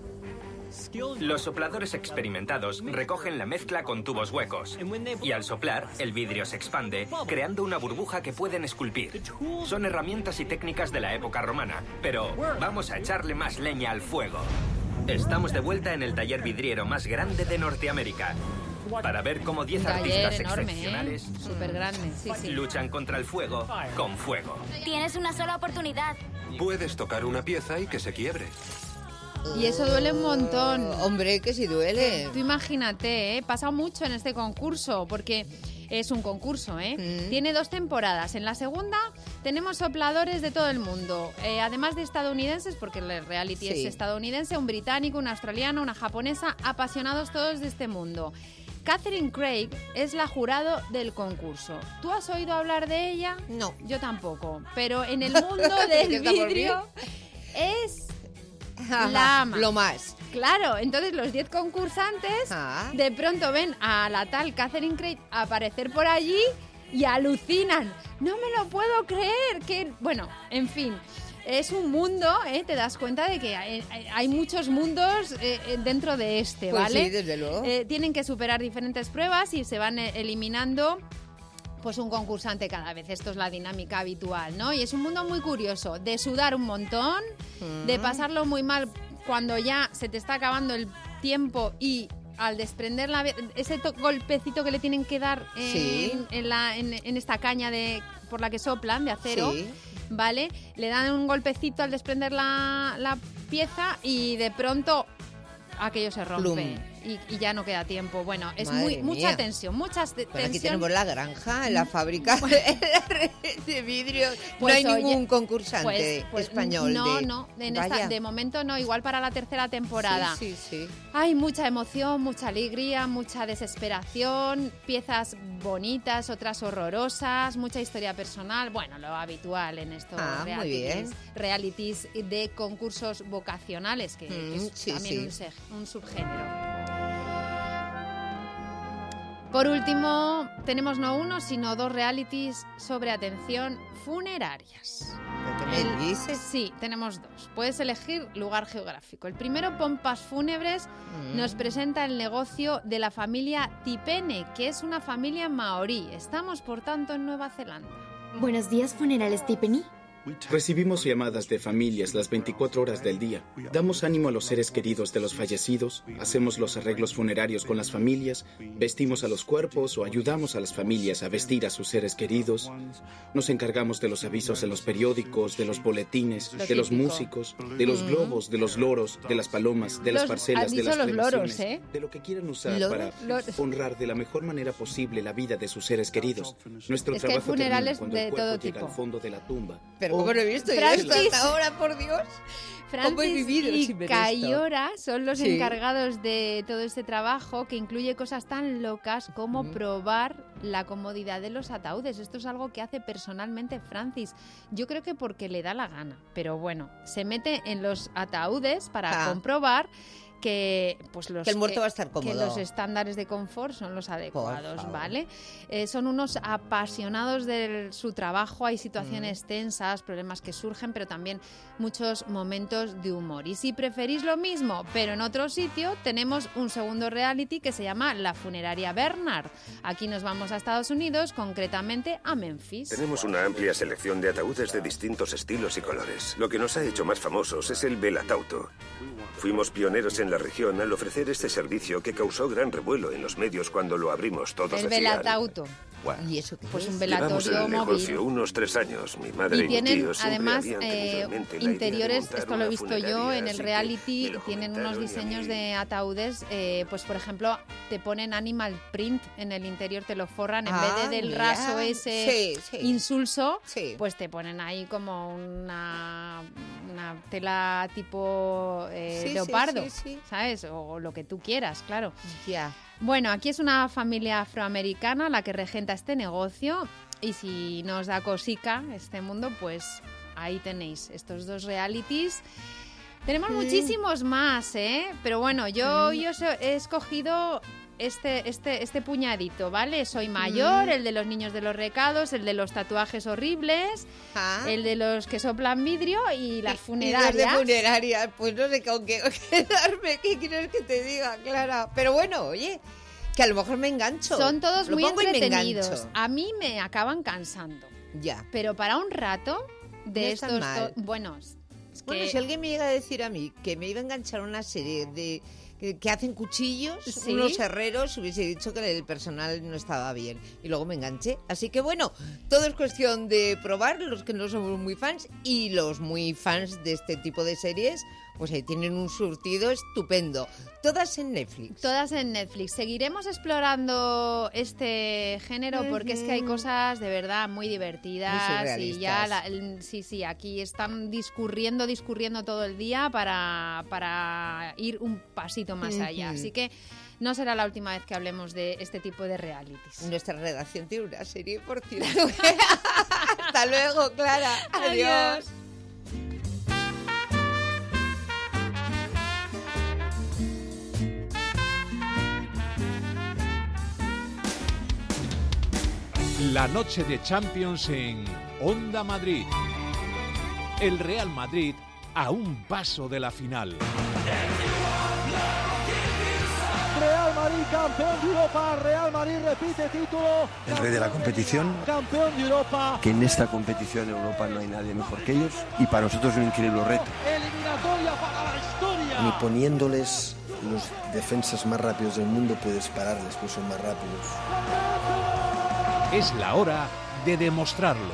Los sopladores experimentados recogen la mezcla con tubos huecos y al soplar, el vidrio se expande, creando una burbuja que pueden esculpir. Son herramientas y técnicas de la época romana, pero vamos a echarle más leña al fuego. Estamos de vuelta en el taller vidriero más grande de Norteamérica para ver cómo diez artistas enorme, excepcionales ¿eh? Súper grande, sí, sí. luchan contra el fuego con fuego. Tienes una sola oportunidad. Puedes tocar una pieza y que se quiebre. Y eso duele un montón. Oh, hombre, que sí duele. Tú imagínate, ¿eh? Pasa mucho en este concurso, porque es un concurso, ¿eh? Mm. Tiene dos temporadas. En la segunda tenemos sopladores de todo el mundo, eh, además de estadounidenses, porque el reality sí. es estadounidense, un británico, un australiano, una japonesa, apasionados todos de este mundo. Catherine Craig es la jurado del concurso. ¿Tú has oído hablar de ella? No. Yo tampoco. Pero en el mundo del vidrio es la ama. Lo más. Claro, entonces los diez concursantes ah. de pronto ven a la tal Catherine Craig aparecer por allí y alucinan. No me lo puedo creer. Que bueno, en fin. Es un mundo, ¿eh? Te das cuenta de que hay, hay muchos mundos eh, dentro de este, pues ¿vale? Sí, desde luego. Eh, tienen que superar diferentes pruebas y se van eliminando pues un concursante cada vez. Esto es la dinámica habitual, ¿no? Y es un mundo muy curioso, de sudar un montón, mm. de pasarlo muy mal cuando ya se te está acabando el tiempo y al desprender la, ese to- golpecito que le tienen que dar en, sí. en, la, en, en esta caña de por la que soplan, de acero, sí. ¿vale? Le dan un golpecito al desprender la, la pieza y de pronto aquello se rompe y, y ya no queda tiempo. Bueno, es Madre muy mía. mucha tensión, mucha te- tensión. Aquí tenemos la granja, la fábrica de vidrio. Pues, no hay oye, ningún concursante pues, pues, español. No, de... no, en esta, de momento no, igual para la tercera temporada. Sí, sí, sí. Hay mucha emoción, mucha alegría, mucha desesperación, piezas bonitas, otras horrorosas, mucha historia personal. Bueno, lo habitual en estos ah, realities, realities de concursos vocacionales, que, mm, que es sí, también sí. Un, seg, un subgénero. Por último, tenemos no uno, sino dos realities sobre atención funerarias. ¿Qué me dices? Sí, tenemos dos. Puedes elegir lugar geográfico. El primero, Pompas Fúnebres, mm. nos presenta el negocio de la familia Tipene, que es una familia maorí. Estamos, por tanto, en Nueva Zelanda. Buenos días, Funerales Tipene. Recibimos llamadas de familias las veinticuatro horas del día. Damos ánimo a los seres queridos de los fallecidos, hacemos los arreglos funerarios con las familias, vestimos a los cuerpos o ayudamos a las familias a vestir a sus seres queridos. Nos encargamos de los avisos en los periódicos, de los boletines, de los músicos, de los globos, de los loros, de las palomas, de los, las parcelas, de las los cremaciones, loros, ¿eh? de lo que quieran usar ¿Loros? para Loros. honrar de la mejor manera posible la vida de sus seres queridos. Nuestro es que hay trabajo funerales termina cuando de el cuerpo todo llega tipo. al fondo de la tumba. Pero ¿Cómo lo he visto yo Francis, esto hasta ahora, por Dios? ¿Cómo he vivido y sin ver esto? Cayora son los Sí. encargados de todo este trabajo, que incluye cosas tan locas como Mm. probar la comodidad de los ataúdes. Esto es algo que hace personalmente Francis. Yo creo que porque le da la gana, pero bueno, se mete en los ataúdes para Ah. comprobar que pues los Que el muerto que- va a estar cómodo. que los estándares de confort son los adecuados, favor. ¿vale? Eh, son unos apasionados de su trabajo, hay situaciones Mm. tensas, problemas que surgen, pero también muchos momentos de humor. Y si preferís lo mismo, pero en otro sitio, tenemos un segundo reality que se llama La Funeraria Bernard. Aquí nos vamos a Estados Unidos, concretamente a Memphis. Tenemos una amplia selección de ataúdes de distintos estilos y colores. Lo que nos ha hecho más famosos es el velatauto. Fuimos pioneros en la región al ofrecer este servicio que causó gran revuelo en los medios cuando lo abrimos. Todos El decían... velatauto. ¿Y eso qué Pues es? un Llevamos velatorio el negocio móvil. unos tres años. Mi madre y, Y mi tienen tío siempre además habían tenido eh, en mente la idea de interiores, montar esto lo he una visto yo funeraria, en el así que reality, me lo tienen unos comentaron y a diseños mí- de ataúdes, eh, pues por ejemplo te ponen animal print en el interior, te lo forran, en Ah, vez de del mira. raso ese Sí, sí. insulso, Sí. pues te ponen ahí como una, una tela tipo eh, Sí, sí, leopardo, sí, sí. ¿sabes? O lo que tú quieras, claro. Ya. Bueno, aquí es una familia afroamericana la que regenta este negocio y si nos da cosica este mundo, pues ahí tenéis estos dos realities. Tenemos Mm. muchísimos más, ¿eh? Pero bueno, yo, Mm. yo so- he escogido este, este, este puñadito, ¿vale? Soy mayor, Mm. el de los niños de los recados, el de los tatuajes horribles, Ah. el de los que soplan vidrio y las Y los de funerarias. funeraria, pues no sé con qué quedarme, ¿qué quieres que te diga, Clara? Pero bueno, oye, que a lo mejor me engancho. Son todos Lo muy pongo y me entretenidos. engancho. A mí me acaban cansando. Ya. Pero para un rato de No está estos... mal. to- Bueno, es es Bueno, que... si alguien me llega a decir a mí que me iba a enganchar a una serie de que, que hacen cuchillos, Sí. unos herreros, hubiese dicho que el personal no estaba bien. Y luego me enganché. Así que bueno, todo es cuestión de probar, los que no somos muy fans y los muy fans de este tipo de series, pues ahí tienen un surtido estupendo. Todas en Netflix. Todas en Netflix. Seguiremos explorando este género porque es que hay Ujú. cosas de verdad muy divertidas Muy y ya surrealistas. la- el- sí, sí, aquí están discurriendo, discurriendo todo el día para, para ir un pasito más allá. Ujú. Así que no será la última vez que hablemos de este tipo de realities. Nuestra redacción tiene una serie, por cierto. Hasta luego, Clara. Adiós. Adiós. La noche de Champions en Onda Madrid. El Real Madrid a un paso de la final. Real Madrid campeón de Europa, Real Madrid repite título. El rey de la competición, Campeón de Europa. que en esta competición en Europa no hay nadie mejor que ellos y para nosotros es un increíble reto. Eliminatoria para la historia. Ni poniéndoles los defensas más rápidos del mundo puedes pararles, pues son más rápidos. Es la hora de demostrarlo.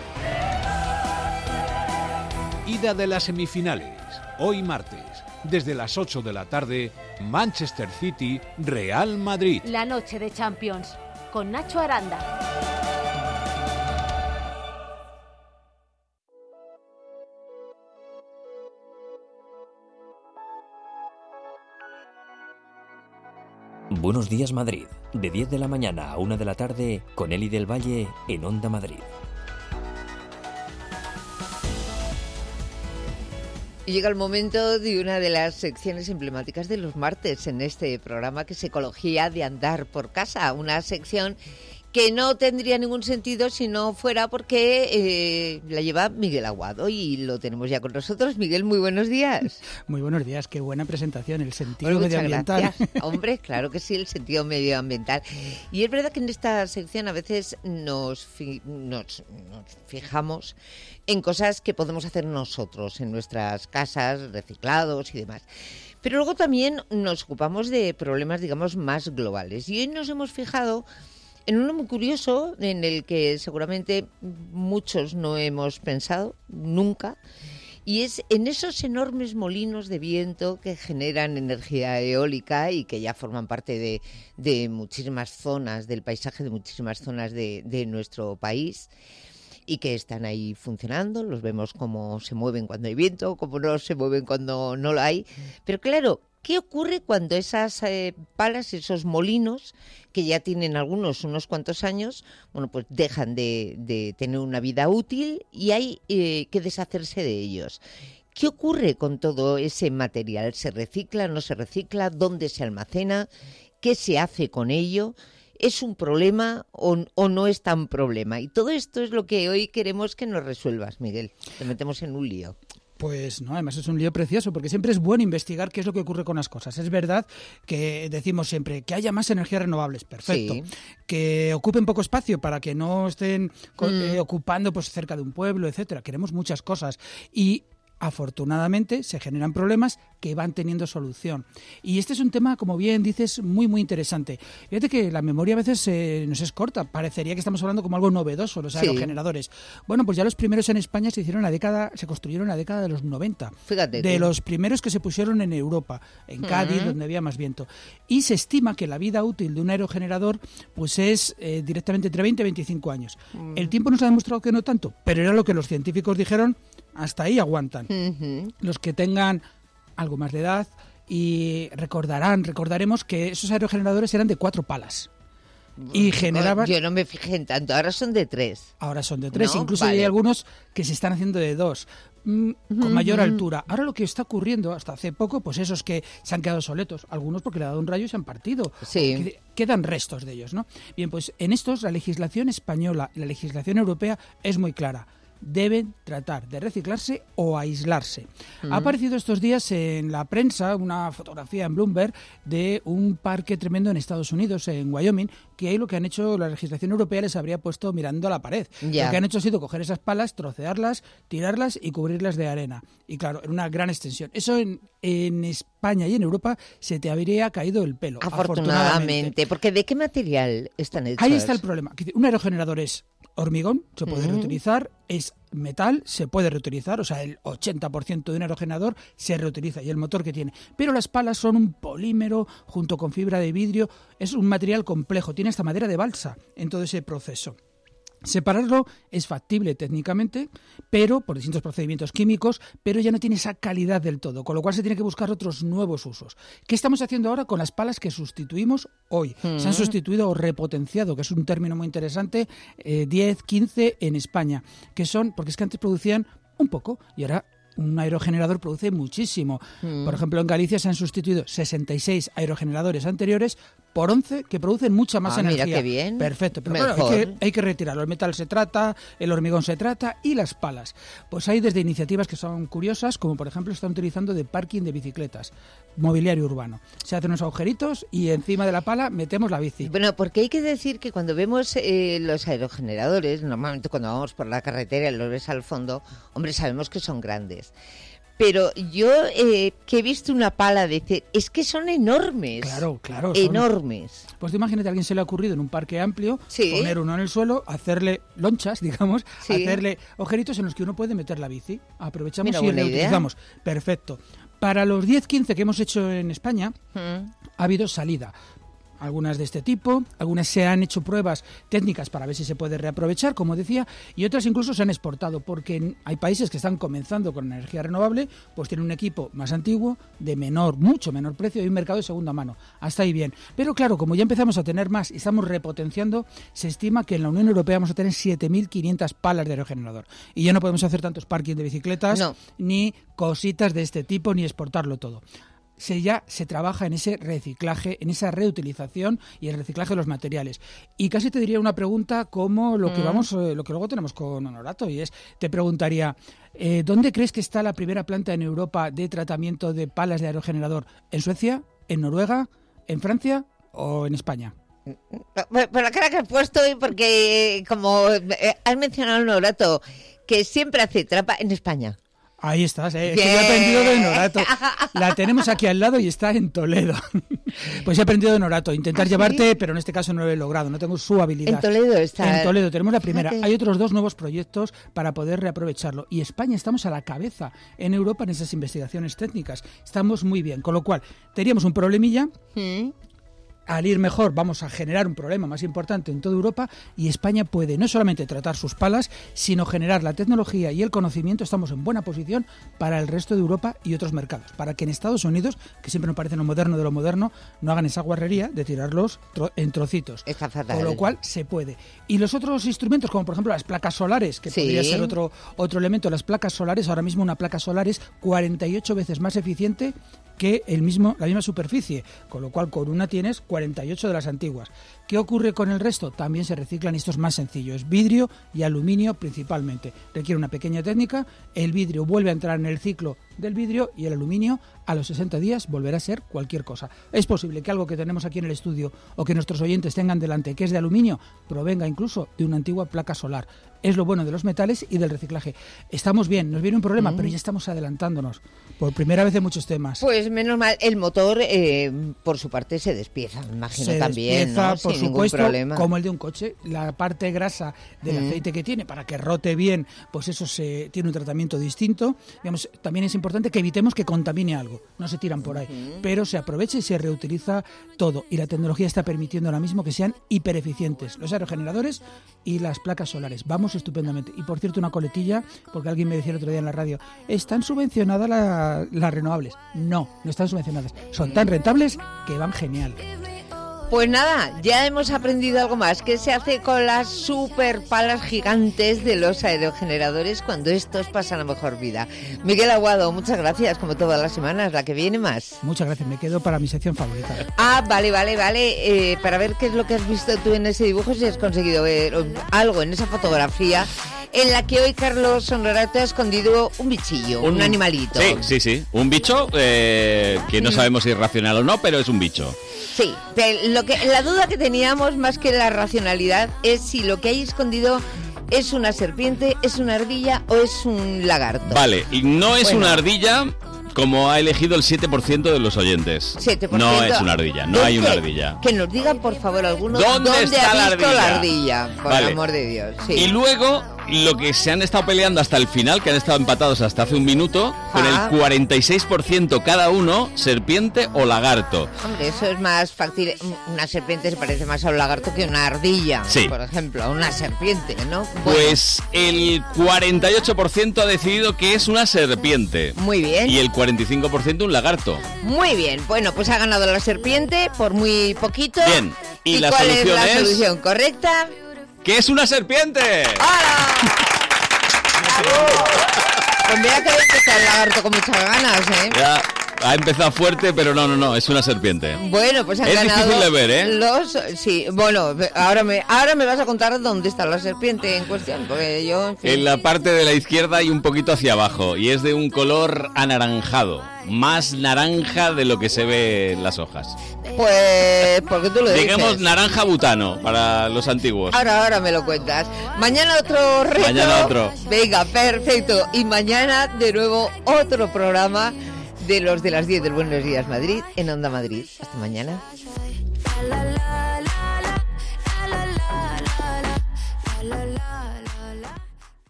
Ida de las semifinales, hoy martes, desde las ocho de la tarde, Manchester City, Real Madrid. La noche de Champions, con Nacho Aranda. Buenos días Madrid, de diez de la mañana a una de la tarde, con Eli del Valle en Onda Madrid. Y llega el momento de una de las secciones emblemáticas de los martes en este programa, que es Ecología de Andar por Casa, una sección que no tendría ningún sentido si no fuera porque eh, la lleva Miguel Aguado y lo tenemos ya con nosotros. Miguel, muy buenos días. Muy buenos días, qué buena presentación, el sentido Bueno, muchas medioambiental. gracias. Hombre, claro que sí, el sentido medioambiental. Y es verdad que en esta sección a veces nos, fi- nos, nos fijamos en cosas que podemos hacer nosotros en nuestras casas, reciclados y demás. Pero luego también nos ocupamos de problemas, digamos, más globales. Y hoy nos hemos fijado en uno muy curioso, en el que seguramente muchos no hemos pensado nunca, y es en esos enormes molinos de viento que generan energía eólica y que ya forman parte de, de muchísimas zonas, del paisaje de muchísimas zonas de, de nuestro país. y que están ahí funcionando, los vemos cómo se mueven cuando hay viento, cómo no se mueven cuando no lo hay. Pero claro, ¿qué ocurre cuando esas eh, palas, esos molinos, que ya tienen algunos unos cuantos años, bueno, pues dejan de, de tener una vida útil y hay eh, que deshacerse de ellos? ¿Qué ocurre con todo ese material? ¿Se recicla, no se recicla? ¿Dónde se almacena? ¿Qué se hace con ello? ¿Es un problema o, o no es tan problema? Y todo esto es lo que hoy queremos que nos resuelvas, Miguel. Te metemos en un lío. Pues no, además es un lío precioso, porque siempre es bueno investigar qué es lo que ocurre con las cosas. Es verdad que decimos siempre que haya más energías renovables, perfecto. Sí. Que ocupen poco espacio para que no estén mm. eh, ocupando pues cerca de un pueblo, etcétera. Queremos muchas cosas y afortunadamente se generan problemas que van teniendo solución. Y este es un tema, como bien dices, muy muy interesante. Fíjate que la memoria a veces eh, nos es corta. Parecería que estamos hablando como algo novedoso, los aerogeneradores. Sí. Bueno, pues ya los primeros en España se hicieron en la década, se construyeron en la década de los noventa. Fíjate. De tú. los primeros que se pusieron en Europa, en Cádiz, uh-huh. donde había más viento. Y se estima que la vida útil de un aerogenerador pues es eh, directamente entre veinte y veinticinco años. Uh-huh. El tiempo nos ha demostrado que no tanto, pero era lo que los científicos dijeron. Hasta ahí aguantan. Uh-huh. Los que tengan algo más de edad y recordarán, recordaremos que esos aerogeneradores eran de cuatro palas. Y generaban... Yo no me fijé en tanto, ahora son de tres. Ahora son de tres, ¿no? Incluso vale. Hay algunos que se están haciendo de dos, mmm, con uh-huh. mayor altura. Ahora lo que está ocurriendo, hasta hace poco, pues esos que se han quedado soletos, algunos porque le ha dado un rayo y se han partido. Sí. Quedan restos de ellos, ¿no? Bien, pues en estos la legislación española y la legislación europea es muy clara. Deben tratar de reciclarse o aislarse. Uh-huh. Ha aparecido estos días en la prensa una fotografía en Bloomberg de un parque tremendo en Estados Unidos, en Wyoming, que ahí lo que han hecho, la legislación europea les habría puesto mirando a la pared. Yeah. Lo que han hecho ha sido coger esas palas, trocearlas, tirarlas y cubrirlas de arena. Y claro, en una gran extensión. Eso en, en España y en Europa se te habría caído el pelo. Afortunadamente. afortunadamente. Porque ¿de qué material están hechos? Ahí está el problema. Un aerogenerador es hormigón, se puede uh-huh. reutilizar, es metal, se puede reutilizar, o sea, el ochenta por ciento de un aerogenerador se reutiliza y el motor que tiene. Pero las palas son un polímero junto con fibra de vidrio, es un material complejo, tiene hasta madera de balsa en todo ese proceso. Separarlo es factible técnicamente, pero por distintos procedimientos químicos, pero ya no tiene esa calidad del todo, con lo cual se tiene que buscar otros nuevos usos. ¿Qué estamos haciendo ahora con las palas que sustituimos hoy? Mm. Se han sustituido o repotenciado, que es un término muy interesante, eh, diez, quince en España, que son, porque es que antes producían un poco y ahora un aerogenerador produce muchísimo. Mm. Por ejemplo, en Galicia se han sustituido sesenta y seis aerogeneradores anteriores por once que producen mucha más ah, energía. Mira qué bien. Perfecto, pero claro, hay, que, hay que retirarlo. El metal se trata, el hormigón se trata y las palas. Pues hay desde iniciativas que son curiosas, como por ejemplo están utilizando de parking de bicicletas, mobiliario urbano. Se hacen unos agujeritos y encima de la pala metemos la bici. Bueno, porque hay que decir que cuando vemos eh, los aerogeneradores, normalmente cuando vamos por la carretera y los ves al fondo, hombre, sabemos que son grandes. Pero yo eh, que he visto una pala de decir, es que son enormes. Claro, claro. Son enormes. Pues imagínate, a alguien se le ha ocurrido en un parque amplio, sí. poner uno en el suelo, hacerle lonchas, digamos, sí. hacerle agujeritos en los que uno puede meter la bici. Aprovechamos Mira, y reutilizamos. Idea. Perfecto. Para los diez, quince que hemos hecho en España, hmm. ha habido salida. Algunas de este tipo, algunas se han hecho pruebas técnicas para ver si se puede reaprovechar, como decía, y otras incluso se han exportado, porque hay países que están comenzando con energía renovable, pues tienen un equipo más antiguo, de menor, mucho menor precio y un mercado de segunda mano. Hasta ahí bien. Pero claro, como ya empezamos a tener más y estamos repotenciando, se estima que en la Unión Europea vamos a tener siete mil quinientas palas de aerogenerador. Y ya no podemos hacer tantos parking de bicicletas, no. ni cositas de este tipo, ni exportarlo todo. Se ya se trabaja en ese reciclaje, en esa reutilización y el reciclaje de los materiales. Y casi te diría una pregunta como lo que mm. vamos, eh, lo que luego tenemos con Honorato, y es, te preguntaría, eh, ¿dónde crees que está la primera planta en Europa de tratamiento de palas de aerogenerador? ¿En Suecia? ¿En Noruega? ¿En Francia? ¿O en España? Por la cara que has puesto, porque como has mencionado Honorato, que siempre hace trampa en España. Ahí estás, ¿eh? Es que yo he aprendido de Honorato. La tenemos aquí al lado y está en Toledo. Pues he aprendido de Honorato. Intentar ¿Ah, llevarte, sí? pero en este caso no lo he logrado. No tengo su habilidad. En Toledo está. En Toledo tenemos la primera. Fíjate. Hay otros dos nuevos proyectos para poder reaprovecharlo. Y España estamos a la cabeza en Europa en esas investigaciones técnicas. Estamos muy bien. Con lo cual, teníamos un problemilla. ¿Mm? al ir mejor vamos a generar un problema más importante en toda Europa y España puede no solamente tratar sus palas, sino generar la tecnología y el conocimiento. Estamos en buena posición para el resto de Europa y otros mercados, para que en Estados Unidos, que siempre nos parece lo moderno de lo moderno, no hagan esa guarrería de tirarlos tro- en trocitos. Está fatal. Con lo cual se puede. Y los otros instrumentos, como por ejemplo las placas solares, que sí. podría ser otro, otro elemento, las placas solares, ahora mismo una placa solar es cuarenta y ocho veces más eficiente que el mismo, la misma superficie, con lo cual con una tienes cuarenta y ocho de las antiguas. ¿Qué ocurre con el resto? También se reciclan, y esto es más sencillo, es vidrio y aluminio principalmente. Requiere una pequeña técnica, el vidrio vuelve a entrar en el ciclo del vidrio y el aluminio a los sesenta días volverá a ser cualquier cosa. Es posible que algo que tenemos aquí en el estudio o que nuestros oyentes tengan delante, que es de aluminio, provenga incluso de una antigua placa solar. Es lo bueno de los metales y del reciclaje. Estamos bien, nos viene un problema, mm. pero ya estamos adelantándonos por primera vez en muchos temas. Pues menos mal, el motor eh, por su parte se despieza, me imagino se también, despieza, ¿no? por Sin supuesto, ningún problema. Como el de un coche, la parte grasa del mm. aceite que tiene para que rote bien, pues eso se tiene un tratamiento distinto. Digamos, también es importante que evitemos que contamine algo, no se tiran por ahí, mm. pero se aprovecha y se reutiliza todo, y la tecnología está permitiendo ahora mismo que sean hipereficientes los aerogeneradores y las placas solares. Vamos estupendamente. Y por cierto, una coletilla, porque alguien me decía el otro día en la radio, ¿están subvencionadas la, las renovables? No, no están subvencionadas. Son tan rentables que van genial. Pues nada, ya hemos aprendido algo más. ¿Qué se hace con las super palas gigantes de los aerogeneradores cuando estos pasan a mejor vida? Miguel Aguado, muchas gracias, como todas las semanas. La que viene más. Muchas gracias, me quedo para mi sección favorita. Ah, vale, vale, vale. Eh, para ver qué es lo que has visto tú en ese dibujo, si has conseguido ver algo en esa fotografía, en la que hoy Carlos Honorato ha escondido un bichillo, un, un animalito. Sí, sí, sí. Un bicho eh, que no mm. sabemos si es racional o no, pero es un bicho. Sí, lo que, la duda que teníamos más que la racionalidad es si lo que hay escondido es una serpiente, es una ardilla o es un lagarto. Vale, y no es bueno. una ardilla como ha elegido el siete por ciento de los oyentes. siete por ciento. No es una ardilla, no hay una ardilla. Que nos digan, por favor, algunos dónde, dónde está ha visto la ardilla, la ardilla por vale. el amor de Dios. Sí. Y luego, lo que se han estado peleando hasta el final, que han estado empatados hasta hace un minuto, ah. con el cuarenta y seis por ciento cada uno, serpiente o lagarto. Hombre, eso es más fácil. Una serpiente se parece más a un lagarto que una ardilla, sí. por ejemplo, a una serpiente, ¿no? Bueno. Pues el cuarenta y ocho por ciento ha decidido que es una serpiente. Muy bien. Y el cuarenta y cinco por ciento un lagarto. Muy bien. Bueno, pues ha ganado la serpiente por muy poquito. Bien. ¿Y, ¿Y la cuál solución es la es? solución correcta? ¡Que es una serpiente! ¡Hola! Pues mira que había empezado el lagarto con muchas ganas, ¿eh? Ya, ha empezado fuerte, pero no, no, no, es una serpiente. Bueno, pues han es ganado difícil de ver, ¿eh? Los, sí, bueno, ahora me, ahora me vas a contar dónde está la serpiente en cuestión, porque yo... En fin. En la parte de la izquierda y un poquito hacia abajo, y es de un color anaranjado, más naranja de lo que se ve en las hojas. Pues, porque tú lo dices. Digamos naranja butano para los antiguos. Ahora, ahora me lo cuentas. Mañana otro reto. Mañana otro. Venga, perfecto. Y mañana de nuevo otro programa de los de las diez del Buenos Días Madrid en Onda Madrid. Hasta mañana.